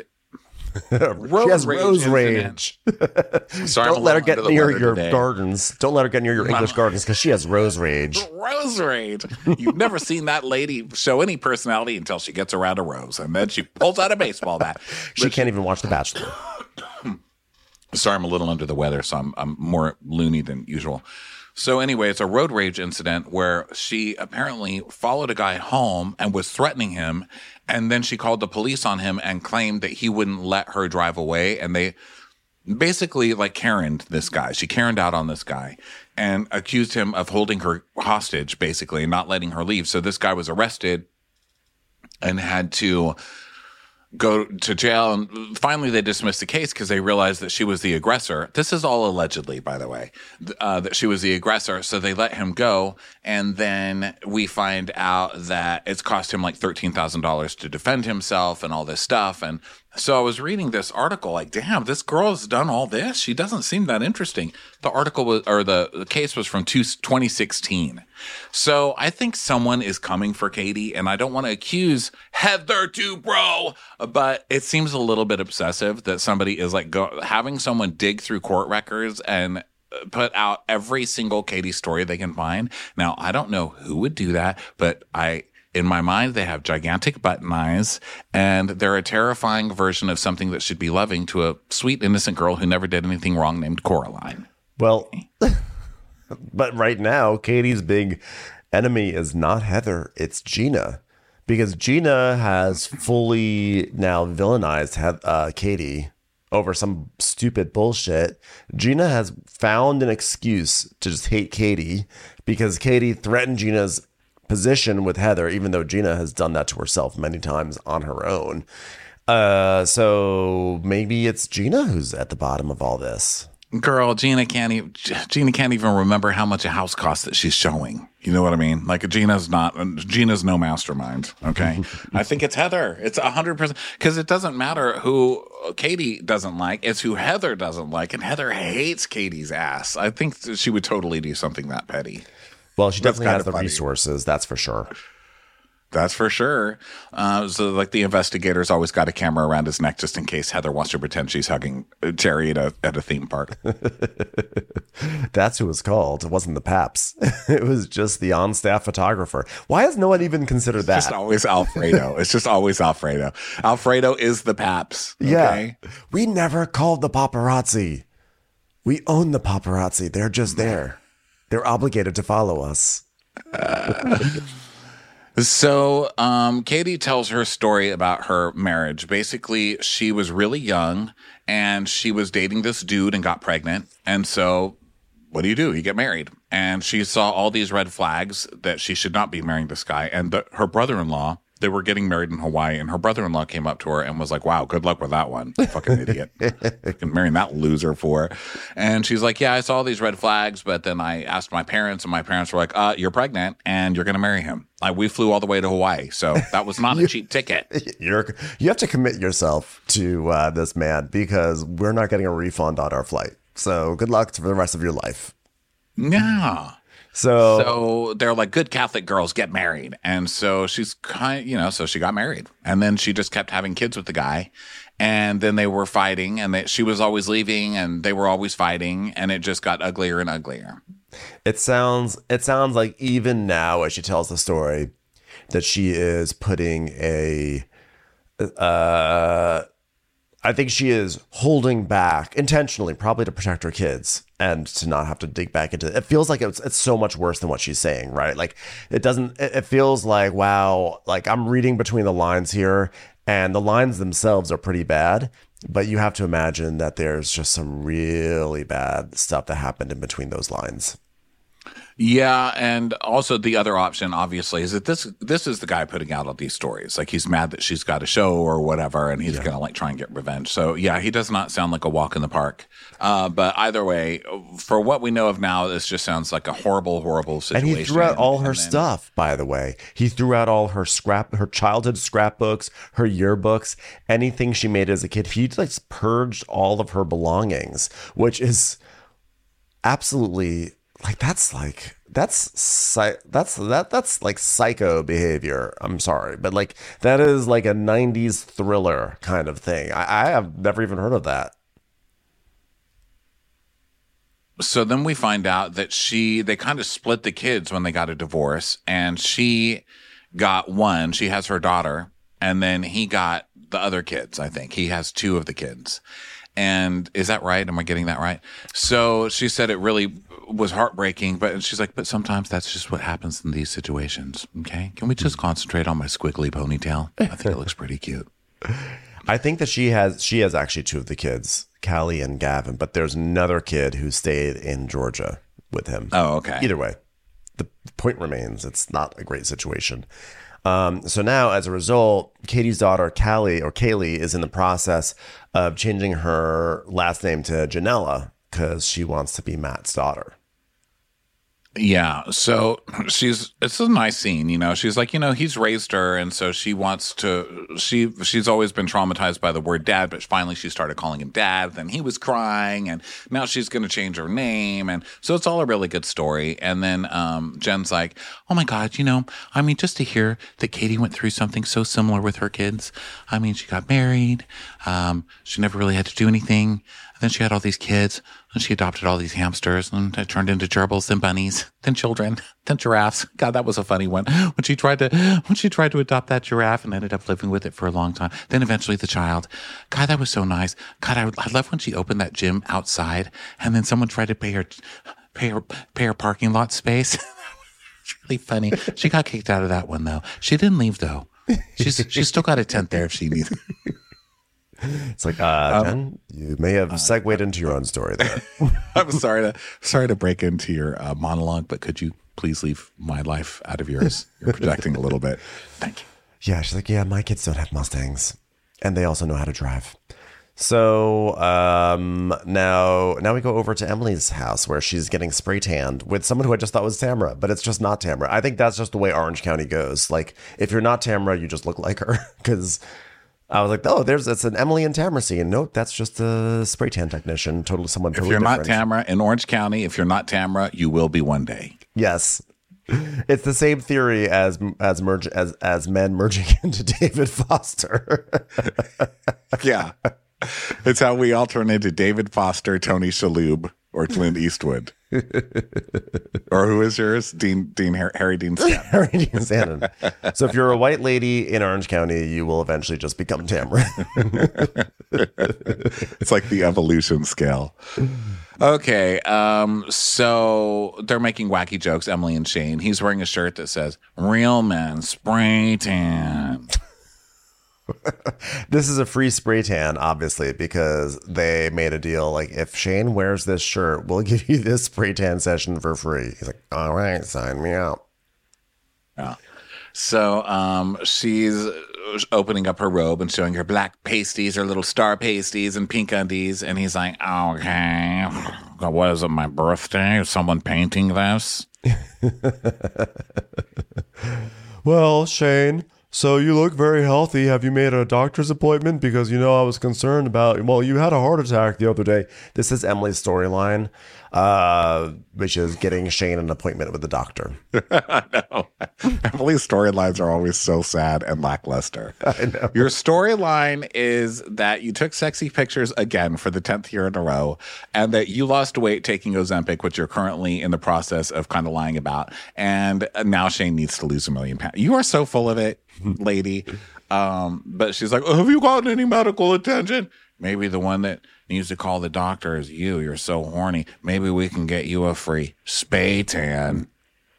has rose rage.
Sorry,
don't let her get near your gardens. Don't let her get near your English gardens because she has rose rage.
Rose rage. You've never seen that lady show any personality until she gets around a rose, and then she pulls out a baseball bat.
She can't even watch The Bachelor.
Sorry, I'm a little under the weather, so I'm more loony than usual. So anyway, it's a road rage incident where she apparently followed a guy home and was threatening him. And then she called the police on him and claimed that he wouldn't let her drive away. And they basically like Karen'd this guy. She Karen'd out on this guy and accused him of holding her hostage, basically, and not letting her leave. So this guy was arrested and had to go to jail, and finally they dismissed the case because they realized that she was the aggressor. This is all allegedly, by the way, that she was the aggressor. So they let him go, and then we find out that it's cost him like $13,000 to defend himself and all this stuff. And so I was reading this article, like, damn, this girl has done all this. She doesn't seem that interesting. The article was, or the case was from 2016. So I think someone is coming for Katie, and I don't want to accuse Heather too, bro, but it seems a little bit obsessive that somebody is like having someone dig through court records and put out every single Katie story they can find. Now, I don't know who would do that, but in my mind, they have gigantic button eyes, and they're a terrifying version of something that should be loving to a sweet, innocent girl who never did anything wrong named Coraline.
Well, but right now, Katie's big enemy is not Heather, it's Gina. Because Gina has fully now villainized Katie over some stupid bullshit. Gina has found an excuse to just hate Katie because Katie threatened Gina's position with Heather, even though Gina has done that to herself many times on her own. So maybe it's Gina who's at the bottom of all this.
Girl, Gina can't even remember how much a house costs that she's showing. You know what I mean? Like Gina's no mastermind. Okay. I think it's Heather. It's 100% because it doesn't matter who Katie doesn't like. It's who Heather doesn't like. And Heather hates Katie's ass. I think she would totally do something that petty.
Well, she definitely has the resources. That's for sure.
That's for sure. So like the investigators always got a camera around his neck just in case Heather wants to pretend she's hugging Terry at a theme park.
That's who it was called. It wasn't the Paps. It was just the on-staff photographer. Why has no one even considered that?
It's just always Alfredo. It's just always Alfredo. Alfredo is the Paps. Okay?
Yeah. We never called the paparazzi. We own the paparazzi. They're just there. They're obligated to follow us.
So Katie tells her story about her marriage. Basically, she was really young and she was dating this dude and got pregnant. And so what do? You get married. And she saw all these red flags that she should not be marrying this guy. And her brother-in-law, they were getting married in Hawaii, and her brother-in-law came up to her and was like, wow, good luck with that one. Fucking idiot. Fucking marrying that loser for. And she's like, yeah, I saw these red flags, but then I asked my parents, and my parents were like, you're pregnant, and you're going to marry him. We flew all the way to Hawaii, so that was not a cheap ticket.
You have to commit yourself to this man because we're not getting a refund on our flight. So good luck for the rest of your life.
Yeah. So they're like, good Catholic girls get married. And so she's so she got married. And then she just kept having kids with the guy. And then they were fighting, and she was always leaving, and they were always fighting, and it just got uglier and uglier.
It sounds like even now, as she tells the story, that she is putting I think she is holding back intentionally, probably to protect her kids and to not have to dig back into it. It feels like it's so much worse than what she's saying, right? Like it feels like, wow, like I'm reading between the lines here, and the lines themselves are pretty bad, but you have to imagine that there's just some really bad stuff that happened in between those lines.
Yeah, and also the other option, obviously, is that this is the guy putting out all these stories. Like, he's mad that she's got a show or whatever, and he's gonna like try and get revenge. So yeah, he does not sound like a walk in the park. But either way, for what we know of now, this just sounds like a horrible, horrible situation.
And he threw out all her stuff, by the way. He threw out all her childhood scrapbooks, her yearbooks, anything she made as a kid. He like purged all of her belongings, which is absolutely that's like psycho behavior. I'm sorry, but like that is like a 90s thriller kind of thing. I have never even heard of that.
So then we find out that they kind of split the kids when they got a divorce, and she got one. She has her daughter, and then he got the other kids. I think he has two of the kids. And is that right? Am I getting that right? So she said it really was heartbreaking, but she's like, but sometimes that's just what happens in these situations. Okay. Can we just concentrate on my squiggly ponytail? I think it looks pretty cute.
I think that she has actually two of the kids, Callie and Gavin, but there's another kid who stayed in Georgia with him.
Oh, okay.
Either way, the point remains, it's not a great situation. So now, as a result, Katie's daughter, Kaylee, is in the process of changing her last name to Janella because she wants to be Matt's daughter.
Yeah. So it's a nice scene, you know, she's like, you know, he's raised her. And so she wants to, she's always been traumatized by the word dad, but finally she started calling him dad. Then he was crying, and now she's going to change her name. And so it's all a really good story. And then Jen's like, oh my God, you know, I mean, just to hear that Katie went through something so similar with her kids. I mean, she got married. She never really had to do anything. And then she had all these kids, and she adopted all these hamsters, and it turned into gerbils, then bunnies, then children, then giraffes. God, that was a funny one. When she tried to adopt that giraffe and ended up living with it for a long time. Then eventually the child. God, that was so nice. God, I love when she opened that gym outside, and then someone tried to pay her parking lot space. It's really funny. She got kicked out of that one though. She didn't leave though. She's still got a tent there if she needs it.
It's like, Jen, you may have segued into your own story there.
I'm sorry to break into your monologue, but could you please leave my life out of yours? You're projecting a little bit. Thank you.
Yeah, she's like, yeah, my kids don't have Mustangs, and they also know how to drive. So now we go over to Emily's house, where she's getting spray tanned with someone who I just thought was Tamara, but it's just not Tamara. I think that's just the way Orange County goes. Like, if you're not Tamara, you just look like her, because I was like, oh, it's an Emily and Tamara scene. Nope, that's just a spray tan technician. If you're
different. Not Tamara in Orange County, if you're not Tamara, you will be one day.
Yes. It's the same theory as men merging into David Foster.
Yeah. It's how we all turn into David Foster, Tony Shalhoub, or Clint Eastwood. Or who is yours? Harry Dean Stanton.
Harry Dean Stanton. So if you're a white lady in Orange County, you will eventually just become Tamara.
It's like the evolution scale. Okay, so they're making wacky jokes, Emily and Shane. He's wearing a shirt that says, "Real men spray tan."
This is a free spray tan, obviously, because they made a deal. Like, if Shane wears this shirt, we'll give you this spray tan session for free. He's like, all right, sign me out.
Yeah. So she's opening up her robe and showing her black pasties, her little star pasties and pink undies. And he's like, okay, what is it, my birthday? Is someone painting this?
Well, Shane, So you look very healthy. Have you made a doctor's appointment? Because, I was concerned about, you had a heart attack the other day. This is Emily's storyline, which is getting Shane an appointment with the doctor.
I know. Emily's storylines are always so sad and lackluster.
I know.
Your storyline is that you took sexy pictures again for the 10th year in a row, and that you lost weight taking Ozempic, which you're currently in the process of kind of lying about. And now Shane needs to lose 1 million pounds. You are so full of it, lady. But she's like, have you gotten any medical attention? Maybe the one that needs to call the doctor is you. You're so horny. Maybe we can get you a free spay tan.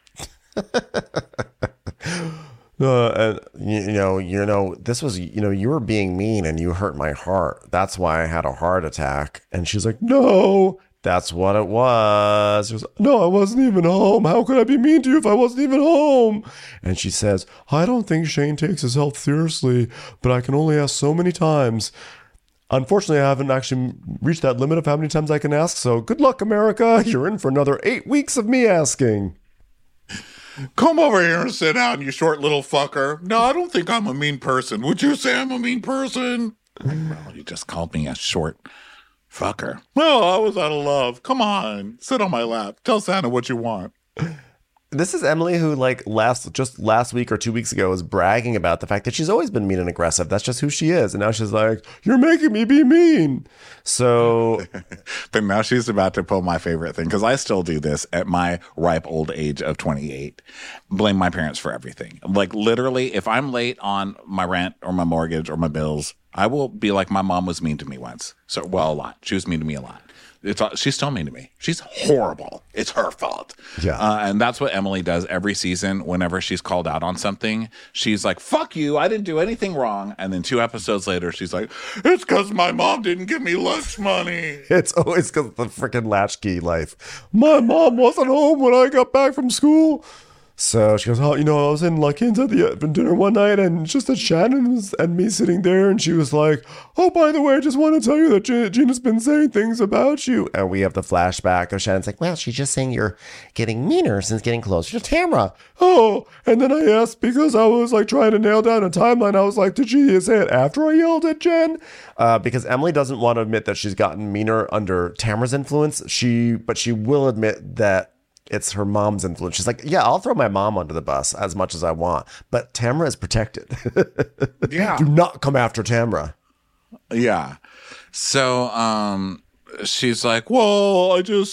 And this was, you were being mean and you hurt my heart. That's why I had a heart attack. And she's like, no, that's what it was. She was, no, I wasn't even home. How could I be mean to you if I wasn't even home? And she says, I don't think Shane takes his health seriously, but I can only ask so many times. Unfortunately, I haven't actually reached that limit of how many times I can ask. So good luck, America. You're in for another 8 weeks of me asking.
Come over here and sit down, you short little fucker. No, I don't think I'm a mean person. Would you say I'm a mean person? Well, you just called me a short fucker. Well, I was out of love. Come on, sit on my lap. Tell Santa what you want.
This is Emily who, just last week or 2 weeks ago, was bragging about the fact that she's always been mean and aggressive. That's just who she is. And now she's like, you're making me be mean. So.
But now she's about to pull my favorite thing, because I still do this at my ripe old age of 28. Blame my parents for everything. Like, literally, if I'm late on my rent or my mortgage or my bills, I will be like, my mom was mean to me once. A lot. She was mean to me a lot. She's still mean to me. She's horrible. It's her fault.
Yeah.
And that's what Emily does every season. Whenever she's called out on something, she's like, fuck you. I didn't do anything wrong. And then 2 episodes later, she's like, it's because my mom didn't give me lunch money.
It's always because of the freaking latchkey life. My mom wasn't home when I got back from school. So she goes, I was in La Quinta at dinner one night, and just at Shannon and me sitting there, and she was like, oh, by the way, I just want to tell you that Gina's been saying things about you. And we have the flashback of Shannon's like, well, she's just saying you're getting meaner since getting closer to Tamra. Oh, and then I asked, because I was trying to nail down a timeline, I was like, did she say it after I yelled at Jen? Because Emily doesn't want to admit that she's gotten meaner under Tamra's influence, but she will admit that it's her mom's influence. She's like, yeah, I'll throw my mom under the bus as much as I want, but Tamra is protected.
Yeah.
Do not come after Tamra.
Yeah. So, she's like, well, I did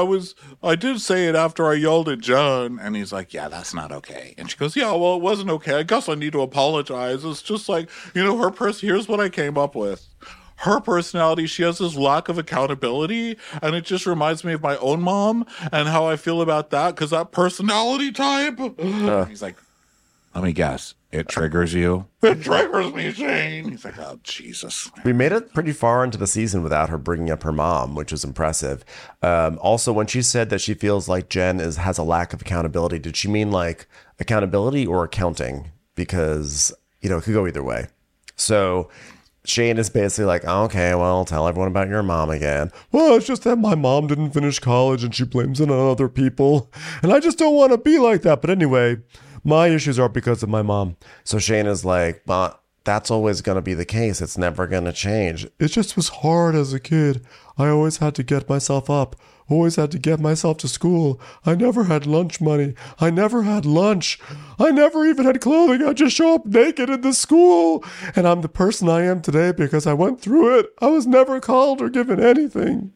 say it after I yelled at Jen. And he's like, yeah, that's not okay. And she goes, yeah, well, it wasn't okay. I guess I need to apologize. It's just here's what I came up with. Her personality, she has this lack of accountability, and it just reminds me of my own mom and how I feel about that, because that personality type. He's like, let me guess, it triggers you? It triggers me, Shane. He's like, oh, Jesus.
We made it pretty far into the season without her bringing up her mom, which was impressive. Also, when she said that she feels like Jen has a lack of accountability, did she mean accountability or accounting? Because, it could go either way. So Shane is basically like, okay, well, tell everyone about your mom again. Well, it's just that my mom didn't finish college and she blames it on other people. And I just don't want to be like that. But anyway, my issues are because of my mom. So Shane is like, but that's always going to be the case. It's never going to change. It just was hard as a kid. I always had to get myself up. Always had to get myself to school. I never had lunch money. I never had lunch. I never even had clothing. I just show up naked in the school. And I'm the person I am today because I went through it. I was never called or given anything.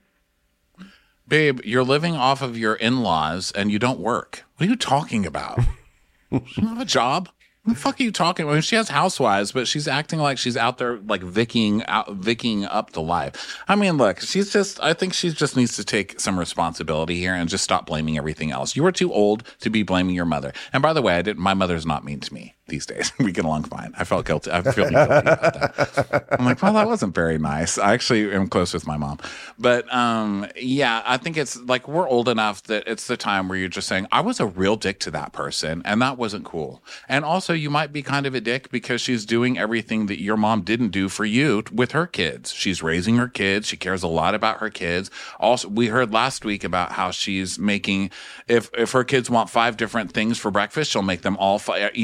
Babe, you're living off of your in-laws and you don't work. What are you talking about? You don't have a job? What the fuck are you talking about? I mean, she has housewives, but she's acting like she's out there vicking up the life. I mean, look, I think she just needs to take some responsibility here and just stop blaming everything else. You are too old to be blaming your mother. And by the way, my mother's not mean to me these days. We get along fine. I felt guilty. I feel guilty about that. I'm like, well, that wasn't very nice. I actually am close with my mom. But yeah, I think it's like we're old enough that it's the time where you're just saying, I was a real dick to that person and that wasn't cool. And also you might be kind of a dick because she's doing everything that your mom didn't do for you with her kids. She's raising her kids. She cares a lot about her kids. Also, we heard last week about how she's making, if her kids want 5 different things for breakfast, she'll make them all each one of them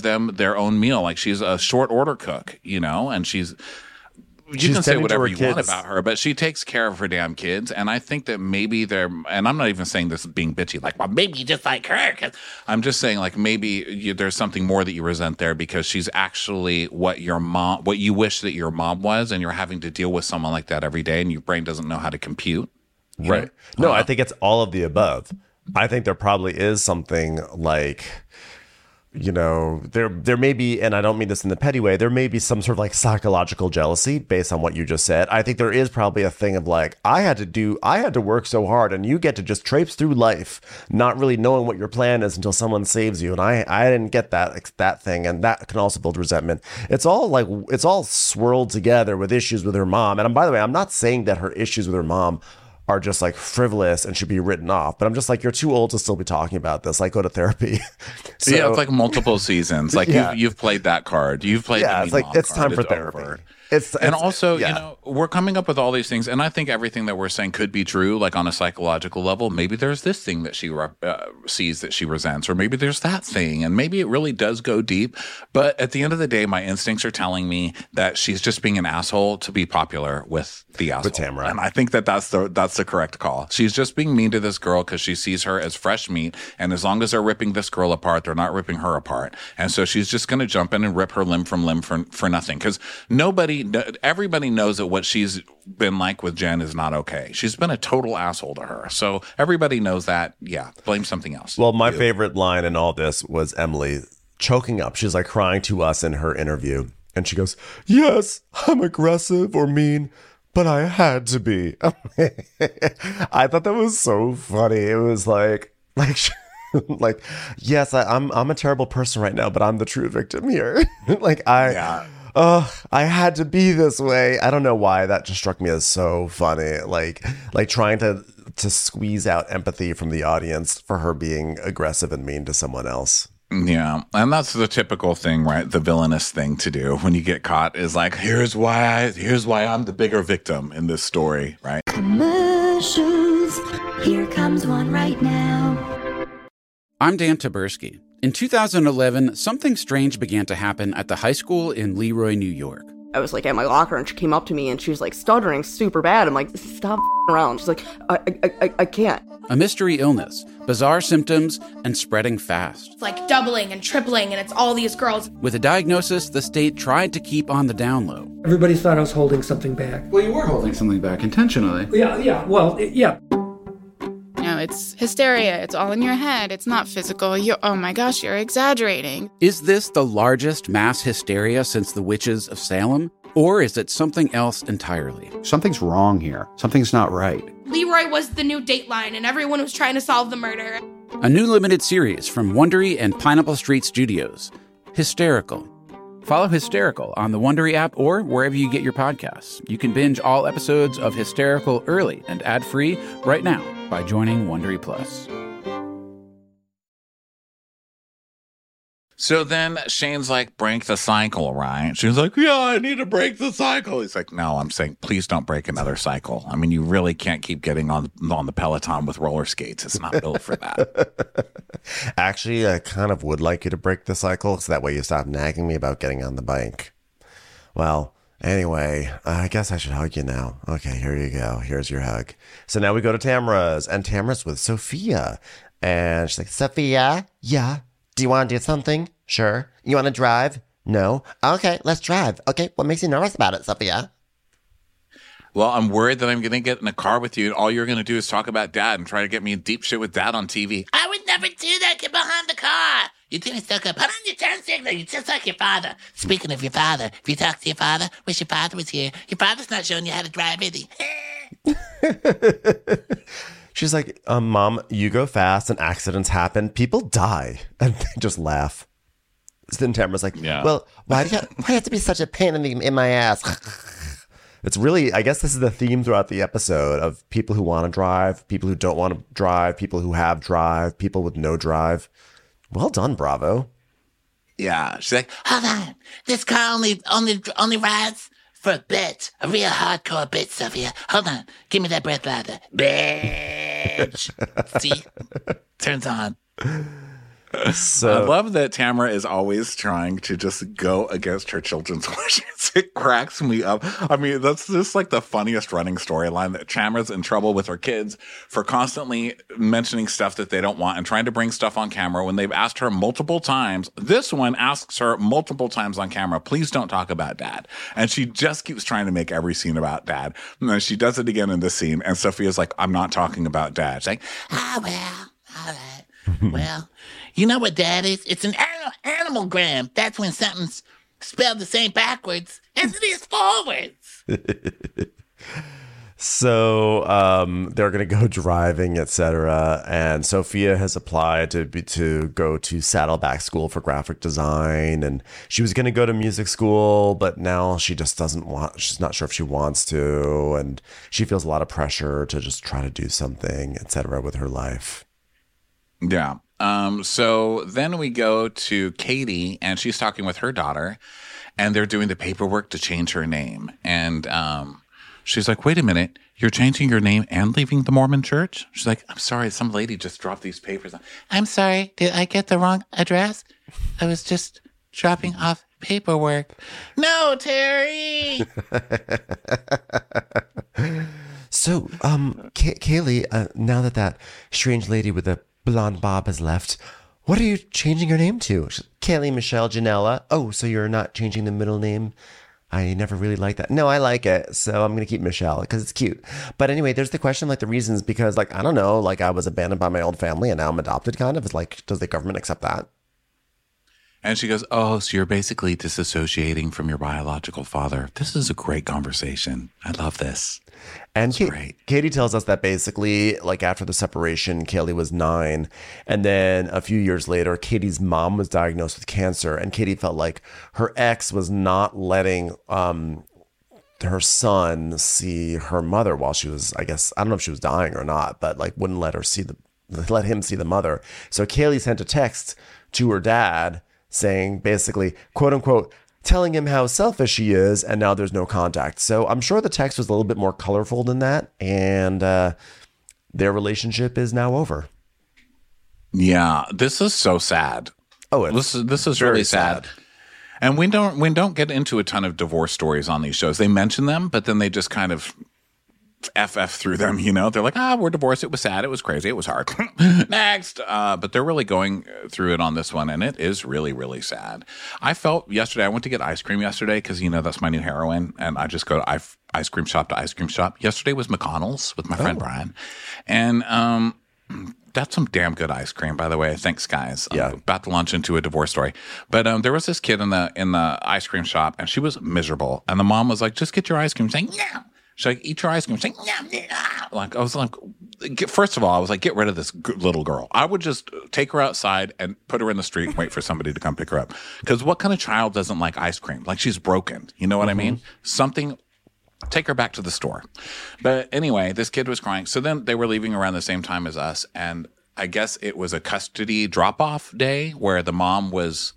them their own meal. Like she's a short order cook, you know, and she's can say
tending to
whatever
her
you want
kids.
about her, but she takes care of her damn kids. And I think that maybe and I'm not even saying this being bitchy, like, well, maybe you just like her. 'Cause I'm just saying, like, maybe there's something more that you resent there because she's actually what you wish that your mom was, and you're having to deal with someone like that every day, and your brain doesn't know how to compute.
Right. No, I think it's all of the above. I think there probably is something like, you know, there may be, and I don't mean this in the petty way, there may be some sort of like psychological jealousy based on what you just said. I think there is probably a thing of like, I had to work so hard, and you get to just traipse through life not really knowing what your plan is until someone saves you. And I didn't get that thing, and that can also build resentment. It's all swirled together with issues with her mom. And by the way, I'm not saying that her issues with her mom are just like frivolous and should be written off, but I'm just like, you're too old to still be talking about this. Like, go to therapy.
So, yeah, it's like multiple seasons. Like you've played that card. You've played.
Yeah,
the
it's like
mom
it's
card.
time for therapy.
Over.
And
also, you know, we're coming up with all these things, and I think everything that we're saying could be true, like on a psychological level. Maybe there's this thing that she sees that she resents, or maybe there's that thing, and maybe it really does go deep. But at the end of the day, my instincts are telling me that she's just being an asshole to be popular with the asshole.
With Tamra.
And I think that's the correct call. She's just being mean to this girl because she sees her as fresh meat, and as long as they're ripping this girl apart, they're not ripping her apart. And so she's just going to jump in and rip her limb from limb for nothing, because everybody knows that what she's been like with Jen is not okay. She's been a total asshole to her. So everybody knows that. Yeah, blame something else.
Well, my favorite line in all this was Emily choking up. She's like crying to us in her interview. And she goes, yes, I'm aggressive or mean, but I had to be. I thought that was so funny. It was like, yes, I'm a terrible person right now, but I'm the true victim here. I had to be this way. I don't know why that just struck me as so funny. Like trying to squeeze out empathy from the audience for her being aggressive and mean to someone else.
Yeah, and that's the typical thing, right? The villainous thing to do when you get caught is like, here's why I'm the bigger victim in this story, right?
Commercials. Here comes one right now.
I'm Dan Taberski. In 2011, something strange began to happen at the high school in Leroy, New York.
I was like at my locker and she came up to me and she was like stuttering super bad. I'm like, stop around. She's like, I can't.
A mystery illness, bizarre symptoms, and spreading fast.
It's like doubling and tripling, and it's all these girls.
With a diagnosis, the state tried to keep on the down low.
Everybody thought I was holding something back.
Well, you were holding something back intentionally.
Yeah.
No, it's hysteria. It's all in your head. It's not physical. Oh my gosh, you're exaggerating.
Is this the largest mass hysteria since the witches of Salem? Or is it something else entirely?
Something's wrong here. Something's not right.
Leroy was the new Dateline, and everyone was trying to solve the murder.
A new limited series from Wondery and Pineapple Street Studios, Hysterical. Follow Hysterical on the Wondery app or wherever you get your podcasts. You can binge all episodes of Hysterical early and ad-free right now by joining Wondery Plus.
So then Shane's like, break the cycle, right? She's like, yeah, I need to break the cycle. He's like, no, I'm saying, please don't break another cycle. I mean, you really can't keep getting on the Peloton with roller skates. It's not built for that.
Actually, I kind of would like you to break the cycle so that way you stop nagging me about getting on the bike. Well, anyway, I guess I should hug you now. Okay, here you go. Here's your hug. So now we go to Tamra's, and Tamra's with Sophia. And she's like, Sophia? Yeah? Do you want to do something? Sure. You want to drive? No. Okay, let's drive. Okay, what makes you nervous about it, Sophia?
Well, I'm worried that I'm going to get in a car with you, and all you're going to do is talk about Dad and try to get me in deep shit with Dad on TV.
I would never do that. Get behind the car. You're doing so good. Put on your turn signal. You're just like your father. Speaking of your father, if you talk to your father, wish your father was here. Your father's not showing you how to drive, is he?
She's like, Mom, you go fast and accidents happen. People die. And they just laugh. So then Tamra's like, well, why do you have to be such a pain in my ass? It's really, I guess this is the theme throughout the episode of people who want to drive, people who don't want to drive, people who have drive, people with no drive. Well done, Bravo.
Yeah. She's like,
hold on. This car only rides for a bit. A real hardcore bit, Sophia. Hold on. Give me that breath ladder. Bitch. See? Turns on.
So
I love that Tamara is always trying to just go against her children's wishes. It cracks me up. I mean, that's just like the funniest running storyline, that Tamara's in trouble with her kids for constantly mentioning stuff that they don't want and trying to bring stuff on camera when they've asked her multiple times. This one asks her multiple times on camera, please don't talk about Dad. And she just keeps trying to make every scene about Dad. And then she does it again in this scene. And Sophia's like, I'm not talking about Dad. She's like,
well, all right. Well, you know what Dad is? It's an animalgram. That's when something's spelled the same backwards as it is forwards.
So they're going to go driving, etc. And Sophia has applied to go to Saddleback School for Graphic Design. And she was going to go to music school, but now she just doesn't want, she's not sure if she wants to. And she feels a lot of pressure to just try to do something, etc. with her life.
Yeah. So then we go to Katie, and she's talking with her daughter, and they're doing the paperwork to change her name. And she's like, wait a minute, you're changing your name and leaving the Mormon church? She's like, I'm sorry, some lady just dropped these papers.
I'm sorry, did I get the wrong address? I was just dropping off paperwork. No, Terry!
So, Kaylee, now that strange lady with the blonde bob has left, what are you changing your name to?
Kaylee Michelle Janella. Oh, so you're not changing the middle name? I never really liked that. No, I like it. So I'm going to keep Michelle because it's cute. But anyway, there's the question, like the reasons, because like, I don't know, like I was abandoned by my old family and now I'm adopted kind of. It's like, does the government accept that?
And she goes, oh, so you're basically disassociating from your biological father. This is a great conversation. I love this.
And Katie tells us that basically, like after the separation, Kaylee was 9. And then a few years later, Katie's mom was diagnosed with cancer. And Katie felt like her ex was not letting her son see her mother while she was, I guess, I don't know if she was dying or not, but like wouldn't let him see the mother. So Kaylee sent a text to her dad saying basically, quote unquote, telling him how selfish she is, and now there's no contact. So I'm sure the text was a little bit more colorful than that, and their relationship is now over.
Yeah, this is so sad.
Oh,
this is really sad. And we don't get into a ton of divorce stories on these shows. They mention them, but then they just kind of FF through them, you know? They're like, we're divorced. It was sad. It was crazy. It was hard. Next. But they're really going through it on this one, and it is really, really sad. I felt yesterday, I went to get ice cream yesterday because, you know, that's my new heroin, and I just go to ice cream shop to ice cream shop. Yesterday was McConnell's with my friend Brian, and that's some damn good ice cream, by the way. Thanks, guys. I'm about to launch into a divorce story. But there was this kid in the ice cream shop, and she was miserable, and the mom was like, just get your ice cream. She's like, no. She's like, eat your ice cream. She's like, no. Like, I was like, first of all, I was like, get rid of this little girl. I would just take her outside and put her in the street and wait for somebody to come pick her up. Because what kind of child doesn't like ice cream? Like, she's broken. You know what I mean? Something, take her back to the store. But anyway, this kid was crying. So then they were leaving around the same time as us. And I guess it was a custody drop-off day where the mom was,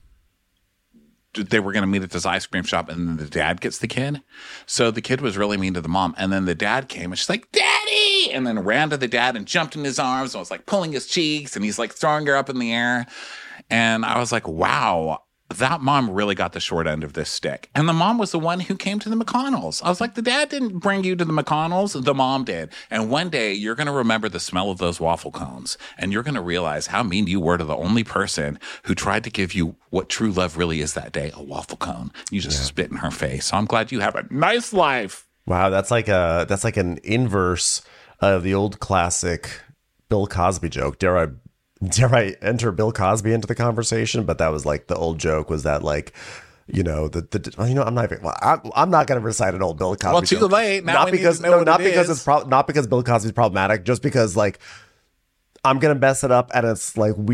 they were going to meet at this ice cream shop, and then the dad gets the kid. So the kid was really mean to the mom. And then the dad came and she's like, Daddy! And then ran to the dad and jumped in his arms and was like pulling his cheeks, and he's like throwing her up in the air. And I was like, wow, that mom really got the short end of this stick. And the mom was the one who came to the McConnells. I was like, the dad didn't bring you to the McConnells. The mom did. And one day you're going to remember the smell of those waffle cones, and you're going to realize how mean you were to the only person who tried to give you what true love really is that day, a waffle cone. You just spit in her face. So I'm glad you have a nice life.
Wow, that's like an inverse of the old classic Bill Cosby joke. Dare I enter Bill Cosby into the conversation? But that was like the old joke was that, like, you know, I'm not going to recite an old Bill Cosby.
Well, too
joke.
Late. Now
not because not because Bill Cosby's problematic, just because like I'm going to mess it up, and it's like we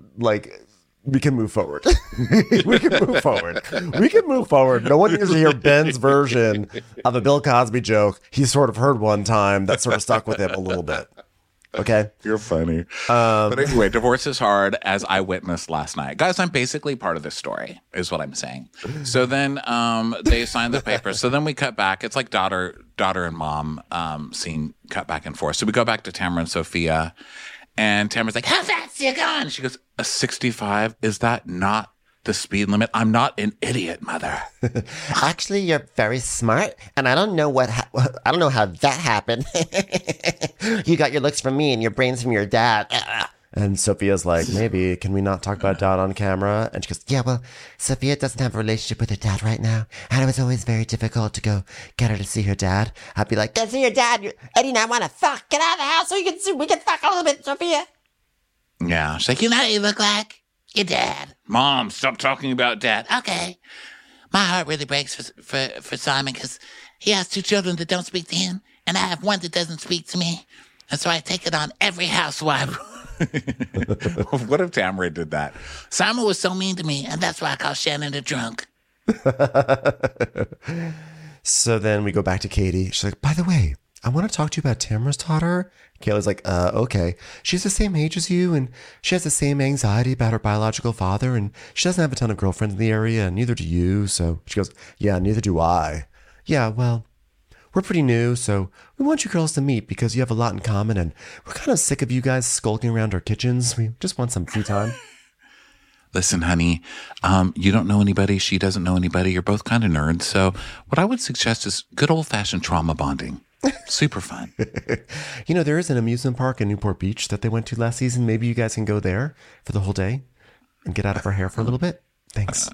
can move forward. We can move forward. No one needs to hear Ben's version of a Bill Cosby joke. He sort of heard one time that sort of stuck with him a little bit. Okay.
You're funny. But anyway, divorce is hard, as I witnessed last night. Guys, I'm basically part of this story, is what I'm saying. So then they signed the papers. So then we cut back. It's like daughter and mom scene cut back and forth. So we go back to Tamara and Sophia. And Tamara's like, how fast fast you going? She goes, a 65? Is that not the speed limit? I'm not an idiot, Mother.
Actually, you're very smart, and I don't know I don't know how that happened. You got your looks from me and your brains from your dad.
And Sophia's like, maybe, can we not talk about Dad on camera? And she goes,
Yeah, well, Sophia doesn't have a relationship with her dad right now, and it was always very difficult to go get her to see her dad. I'd be like, go see your dad. Eddie and I want to fuck. Get out of the house so we can fuck a little bit, Sophia.
Yeah, she's like, you know what you look like? Your dad. Mom, stop talking about Dad.
Okay. My heart really breaks for Simon because he has 2 children that don't speak to him, and I have one that doesn't speak to me. And so I take it on every housewife.
What if Tamara did that?
Simon was so mean to me, and that's why I call Shannon a drunk.
So then we go back to Katie. She's like, by the way, I want to talk to you about Tamara's daughter. Kayla's like, okay. She's the same age as you, and she has the same anxiety about her biological father, and she doesn't have a ton of girlfriends in the area, and neither do you. So she goes, yeah, neither do I. Yeah, well, we're pretty new, so we want you girls to meet because you have a lot in common, and we're kind of sick of you guys skulking around our kitchens. We just want some free time.
Listen, honey, you don't know anybody. She doesn't know anybody. You're both kind of nerds. So what I would suggest is good old-fashioned trauma bonding. Super fun.
You know, there is an amusement park in Newport Beach that they went to last season. Maybe you guys can go there for the whole day and get out of our hair for a little bit. Thanks.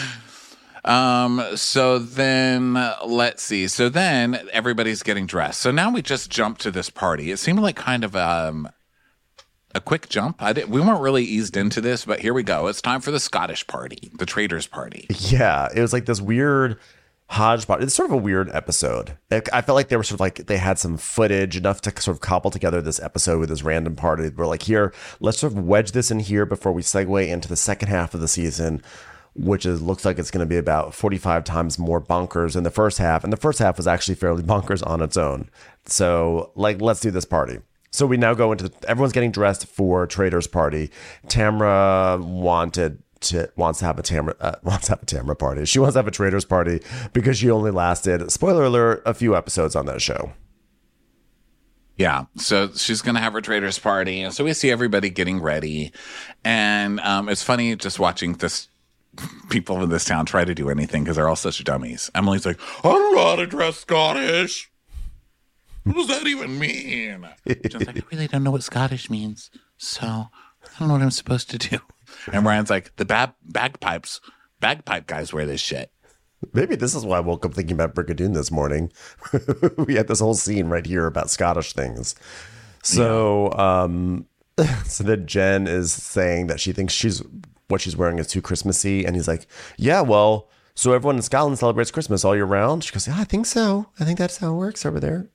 So then let's see. So then everybody's getting dressed. So now we just jump to this party. It seemed like kind of a quick jump. We weren't really eased into this, but here we go. It's time for the Scottish party, the Traders party.
Yeah, it was like this weird hodgepodge. It's sort of a weird episode. I felt like they were sort of like they had some footage enough to sort of cobble together this episode with this random party. We're like, here, let's sort of wedge this in here before we segue into the second half of the season, which looks like it's going to be about 45 times more bonkers than the first half. And the first half was actually fairly bonkers on its own. So, like, let's do this party. So we now go into everyone's getting dressed for Traders party. Tamara wants to have a Tamara party. She wants to have a Traders party because she only lasted, spoiler alert, a few episodes on that show.
Yeah, so she's going to have her Traders party. And so we see everybody getting ready. And it's funny just watching this people in this town try to do anything because they're all such dummies. Emily's like, I don't know how to dress Scottish. What does that even mean?
Just like, I really don't know what Scottish means, so I don't know what I'm supposed to do.
And Ryan's like, the bagpipe guys wear this shit.
Maybe this is why I woke up thinking about Brigadoon this morning. We had this whole scene right here about Scottish things. So, so then Jen is saying that she thinks what she's wearing is too Christmassy. And he's like, yeah, well, so everyone in Scotland celebrates Christmas all year round? She goes, yeah, I think so. I think that's how it works over there.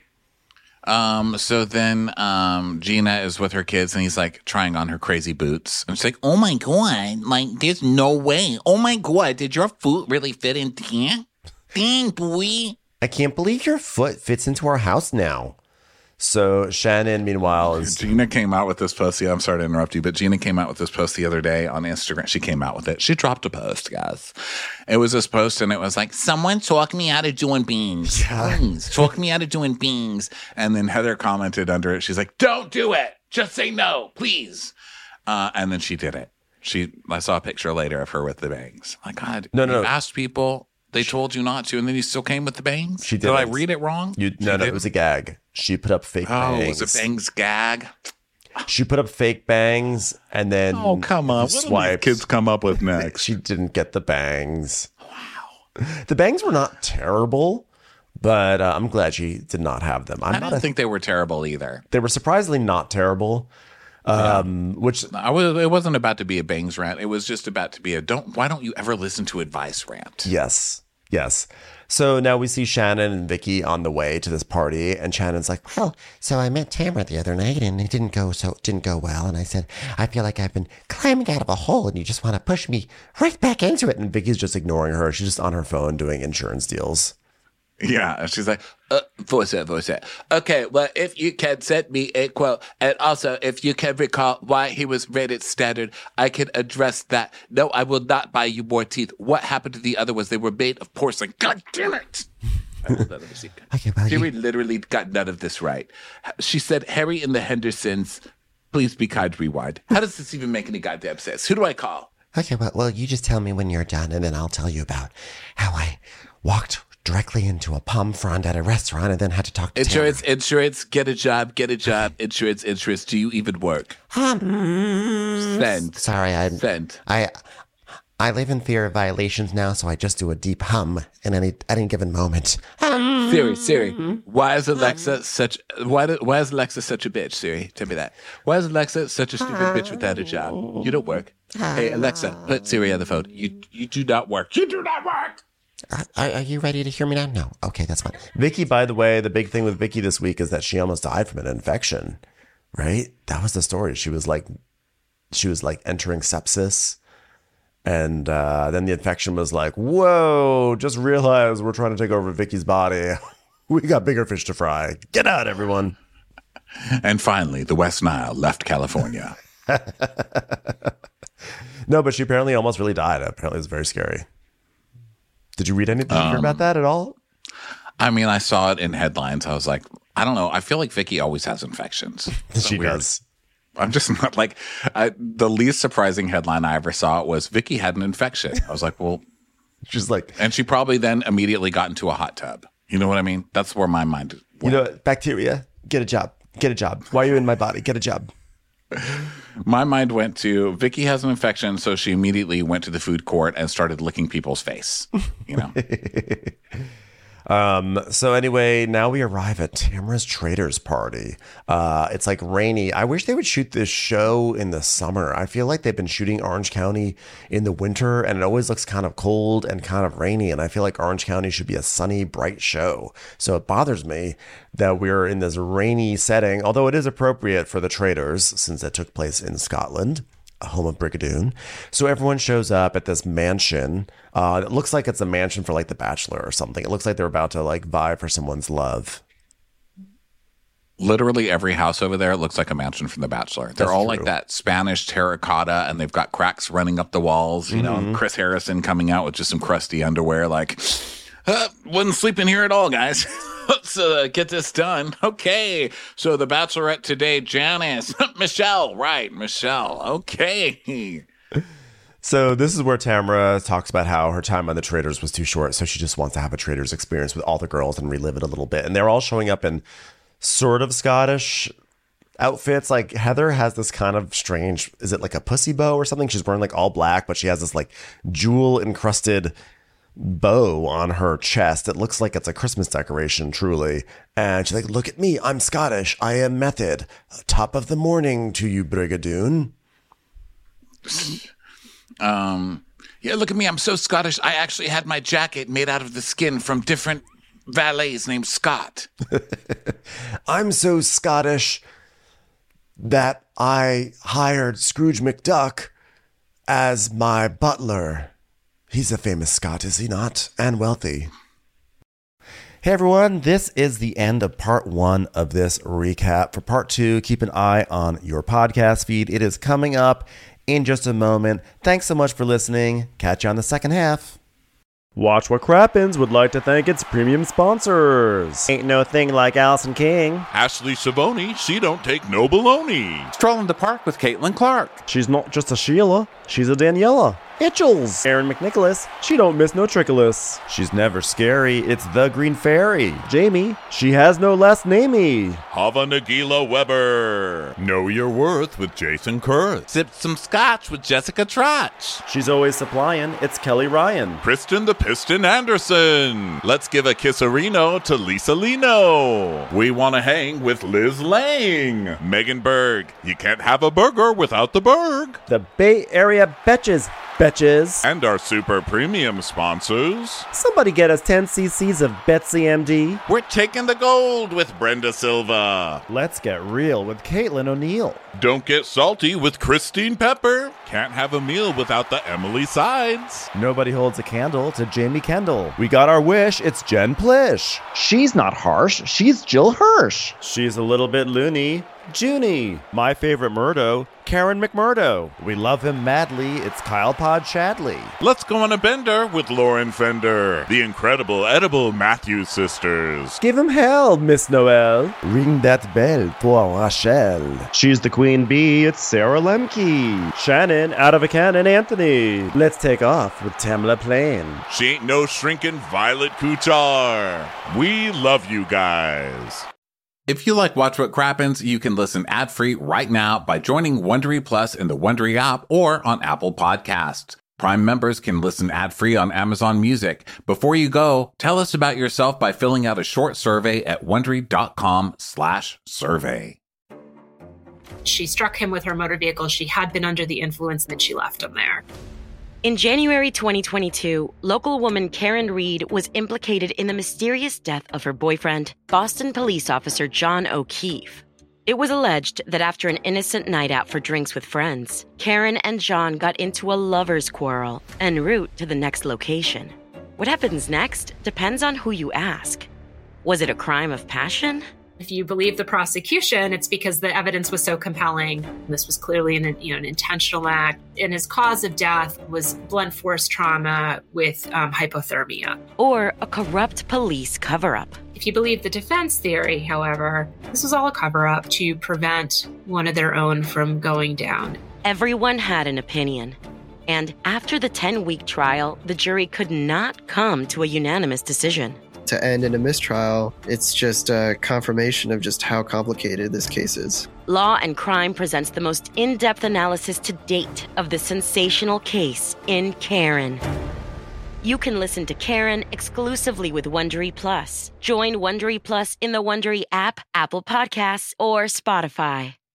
So then Gina is with her kids and he's like trying on her crazy boots. And she's like, oh my God, like there's no way. Oh my God, did your foot really fit in here? Dang, boy.
I can't believe your foot fits into our house now. So Shannon, meanwhile,
Gina came out with this post. Yeah, I'm sorry to interrupt you, but Gina came out with this post the other day on Instagram. She came out with it. She dropped a post, guys. It was this post, and it was like, someone talk me out of doing beans. Please, talk me out of doing beans. And then Heather commented under it. She's like, don't do it. Just say no, please. And then she did it. I saw a picture later of her with the bangs. My God.
No.
Asked people. They told you not to, and then you still came with the bangs?
She did.
Did I read it wrong?
No, it was a gag. She put up fake bangs.
Oh, it was a bangs gag?
She put up fake bangs, and then
come on. What do these kids come up with next?
She didn't get the bangs. Wow. The bangs were not terrible, but I'm glad she did not have them.
I don't think they were terrible either.
They were surprisingly not terrible. Which
it wasn't about to be a bangs rant. It was just about to be why don't you ever listen to advice rant?
Yes. So now we see Shannon and Vicky on the way to this party, and Shannon's like,
well, so I met Tamara the other night and it didn't go well. And I said, I feel like I've been climbing out of a hole and you just want to push me right back into it.
And Vicky's just ignoring her. She's just on her phone doing insurance deals.
Yeah, and she's like, voice it. Okay, well, if you can send me a quote, and also if you can recall why he was rated standard, I can address that. No, I will not buy you more teeth. What happened to the other ones? They were made of porcelain. God damn it! Jerry literally got none of this right. She said Harry and the Hendersons Please be kind, rewind. How does this even make any goddamn sense? Who do I call?
Okay, well, you just tell me when you're done, and then I'll tell you about how I walked directly into a palm frond at a restaurant and then had to talk to
Insurance, get a job, insurance. Do you even work? Send.
Sorry,
Send.
I live in fear of violations now, so I just do a deep hum in any given moment.
Siri, why is Alexa such a bitch, Siri? Tell me that. Why is Alexa such a stupid bitch without a job? You don't work. Hey, Alexa, put Siri on the phone. You do not work. You do not work.
Are you ready to hear me now? No. Okay, that's fine.
Vicky, by the way, the big thing with Vicky this week is that she almost died from an infection, right? That was the story. She was like entering sepsis. And then the infection was like, whoa, just realize we're trying to take over Vicky's body. We got bigger fish to fry. Get out, everyone.
And finally, the West Nile left California.
No, but she apparently almost really died. Apparently it was very scary. Did you read anything about that at all?
I mean, I saw it in headlines. I was like, I don't know. I feel like Vicky always has infections.
She does.
I'm just not like, the least surprising headline I ever saw was Vicky had an infection. I was like, well,
she's like,
and she probably then immediately got into a hot tub. You know what I mean? That's where my mind went.
You know, bacteria, get a job. Why are you in my body? Get a job.
My mind went to Vicky has an infection, so she immediately went to the food court and started licking people's face. You know.
So anyway, now we arrive at Tamara's Traders Party. It's like rainy. I wish they would shoot this show in the summer. I feel like they've been shooting Orange County in the winter, and it always looks kind of cold and kind of rainy. And I feel like Orange County should be a sunny, bright show. So it bothers me that we're in this rainy setting, although it is appropriate for the Traders since it took place in Scotland, home of Brigadoon. So everyone shows up at this mansion. It looks like it's a mansion for like The Bachelor or something. It looks like they're about to like vie for someone's love.
Literally every house over there looks like a mansion from The Bachelor. They're all like that Spanish terracotta, and they've got cracks running up the walls. You know, and Chris Harrison coming out with just some crusty underwear, like, wouldn't sleep in here at all, guys. Let's get this done. Okay. So the Bachelorette today, Janice. Michelle. Right, Michelle. Okay.
So this is where Tamara talks about how her time on the Traders was too short, so she just wants to have a Traders experience with all the girls and relive it a little bit. And they're all showing up in sort of Scottish outfits. Like Heather has this kind of strange, is it like a pussy bow or something? She's wearing like all black, but she has this like jewel encrusted bow on her chest. It looks like it's a Christmas decoration, truly. And she's like, look at me, I'm Scottish, I am Method. Top of the morning to you, Brigadoon.
Yeah, look at me, I'm so Scottish. I actually had my jacket made out of the skin from different valets named Scott.
I'm so Scottish that I hired Scrooge McDuck as my butler. He's a famous Scot, is he not? And wealthy. Hey everyone, this is the end of part 1 of this recap. For part 2, keep an eye on your podcast feed. It is coming up in just a moment. Thanks so much for listening. Catch you on the second half. Watch What Crappens would like to thank its premium sponsors. Ain't no thing like Allison King.
Ashley Savoni, she don't take no baloney.
Strolling the park with Caitlin Clark.
She's not just a Sheila, she's a Daniela. Itchels. Aaron McNicholas, she don't miss no trickolas.
She's never scary, it's the Green Fairy.
Jamie, she has no last namey.
Hava Nagila Weber. Know Your Worth with Jason Kurth.
Sip some scotch with Jessica Trotch.
She's always supplying, it's Kelly Ryan.
Kristen the Piston Anderson. Let's give a kisserino to Lisa Lino. We want to hang with Liz Lang. Megan Berg. You can't have a burger without the Berg.
The Bay Area Betches. Betches.
And our super premium sponsors.
Somebody get us 10 cc's of Betsy MD.
We're taking the gold with Brenda Silva.
Let's get real with Caitlin O'Neill.
Don't get salty with Christine Pepper. Can't have a meal without the Emily sides.
Nobody holds a candle to Jamie Kendall. We got our wish, it's Jen Plish. She's not harsh, she's Jill Hirsch. She's a little bit loony. Junie. My favorite Murdo, Karen McMurdo. We love him madly, it's Kyle Pod Shadley.
Let's go on a bender with Lauren Fender, the incredible edible Matthews sisters.
Give him hell, Miss Noel. Ring that bell for Rachel. She's the queen bee, it's Sarah Lemke. Shannon, out of a cannon, Anthony. Let's take off with Tamla Plain.
She ain't no shrinking Violet Kuchar. We love you guys.
If you like Watch What Crappens, you can listen ad-free right now by joining Wondery Plus in the Wondery app or on Apple Podcasts. Prime members can listen ad-free on Amazon Music. Before you go, tell us about yourself by filling out a short survey at Wondery.com/survey.
She struck him with her motor vehicle. She had been under the influence, and then she left him there.
In January 2022, local woman Karen Reed was implicated in the mysterious death of her boyfriend, Boston police officer John O'Keefe. It was alleged that after an innocent night out for drinks with friends, Karen and John got into a lover's quarrel en route to the next location. What happens next depends on who you ask. Was it a crime of passion?
If you believe the prosecution, it's because the evidence was so compelling. This was clearly an intentional act, and his cause of death was blunt force trauma with hypothermia.
Or a corrupt police cover-up.
If you believe the defense theory, however, this was all a cover-up to prevent one of their own from going down.
Everyone had an opinion. And after the 10-week trial, the jury could not come to a unanimous decision.
To end in a mistrial, it's just a confirmation of just how complicated this case is.
Law and Crime presents the most in-depth analysis to date of the sensational case in Karen. You can listen to Karen exclusively with Wondery Plus. Join Wondery Plus in the Wondery app, Apple Podcasts, or Spotify.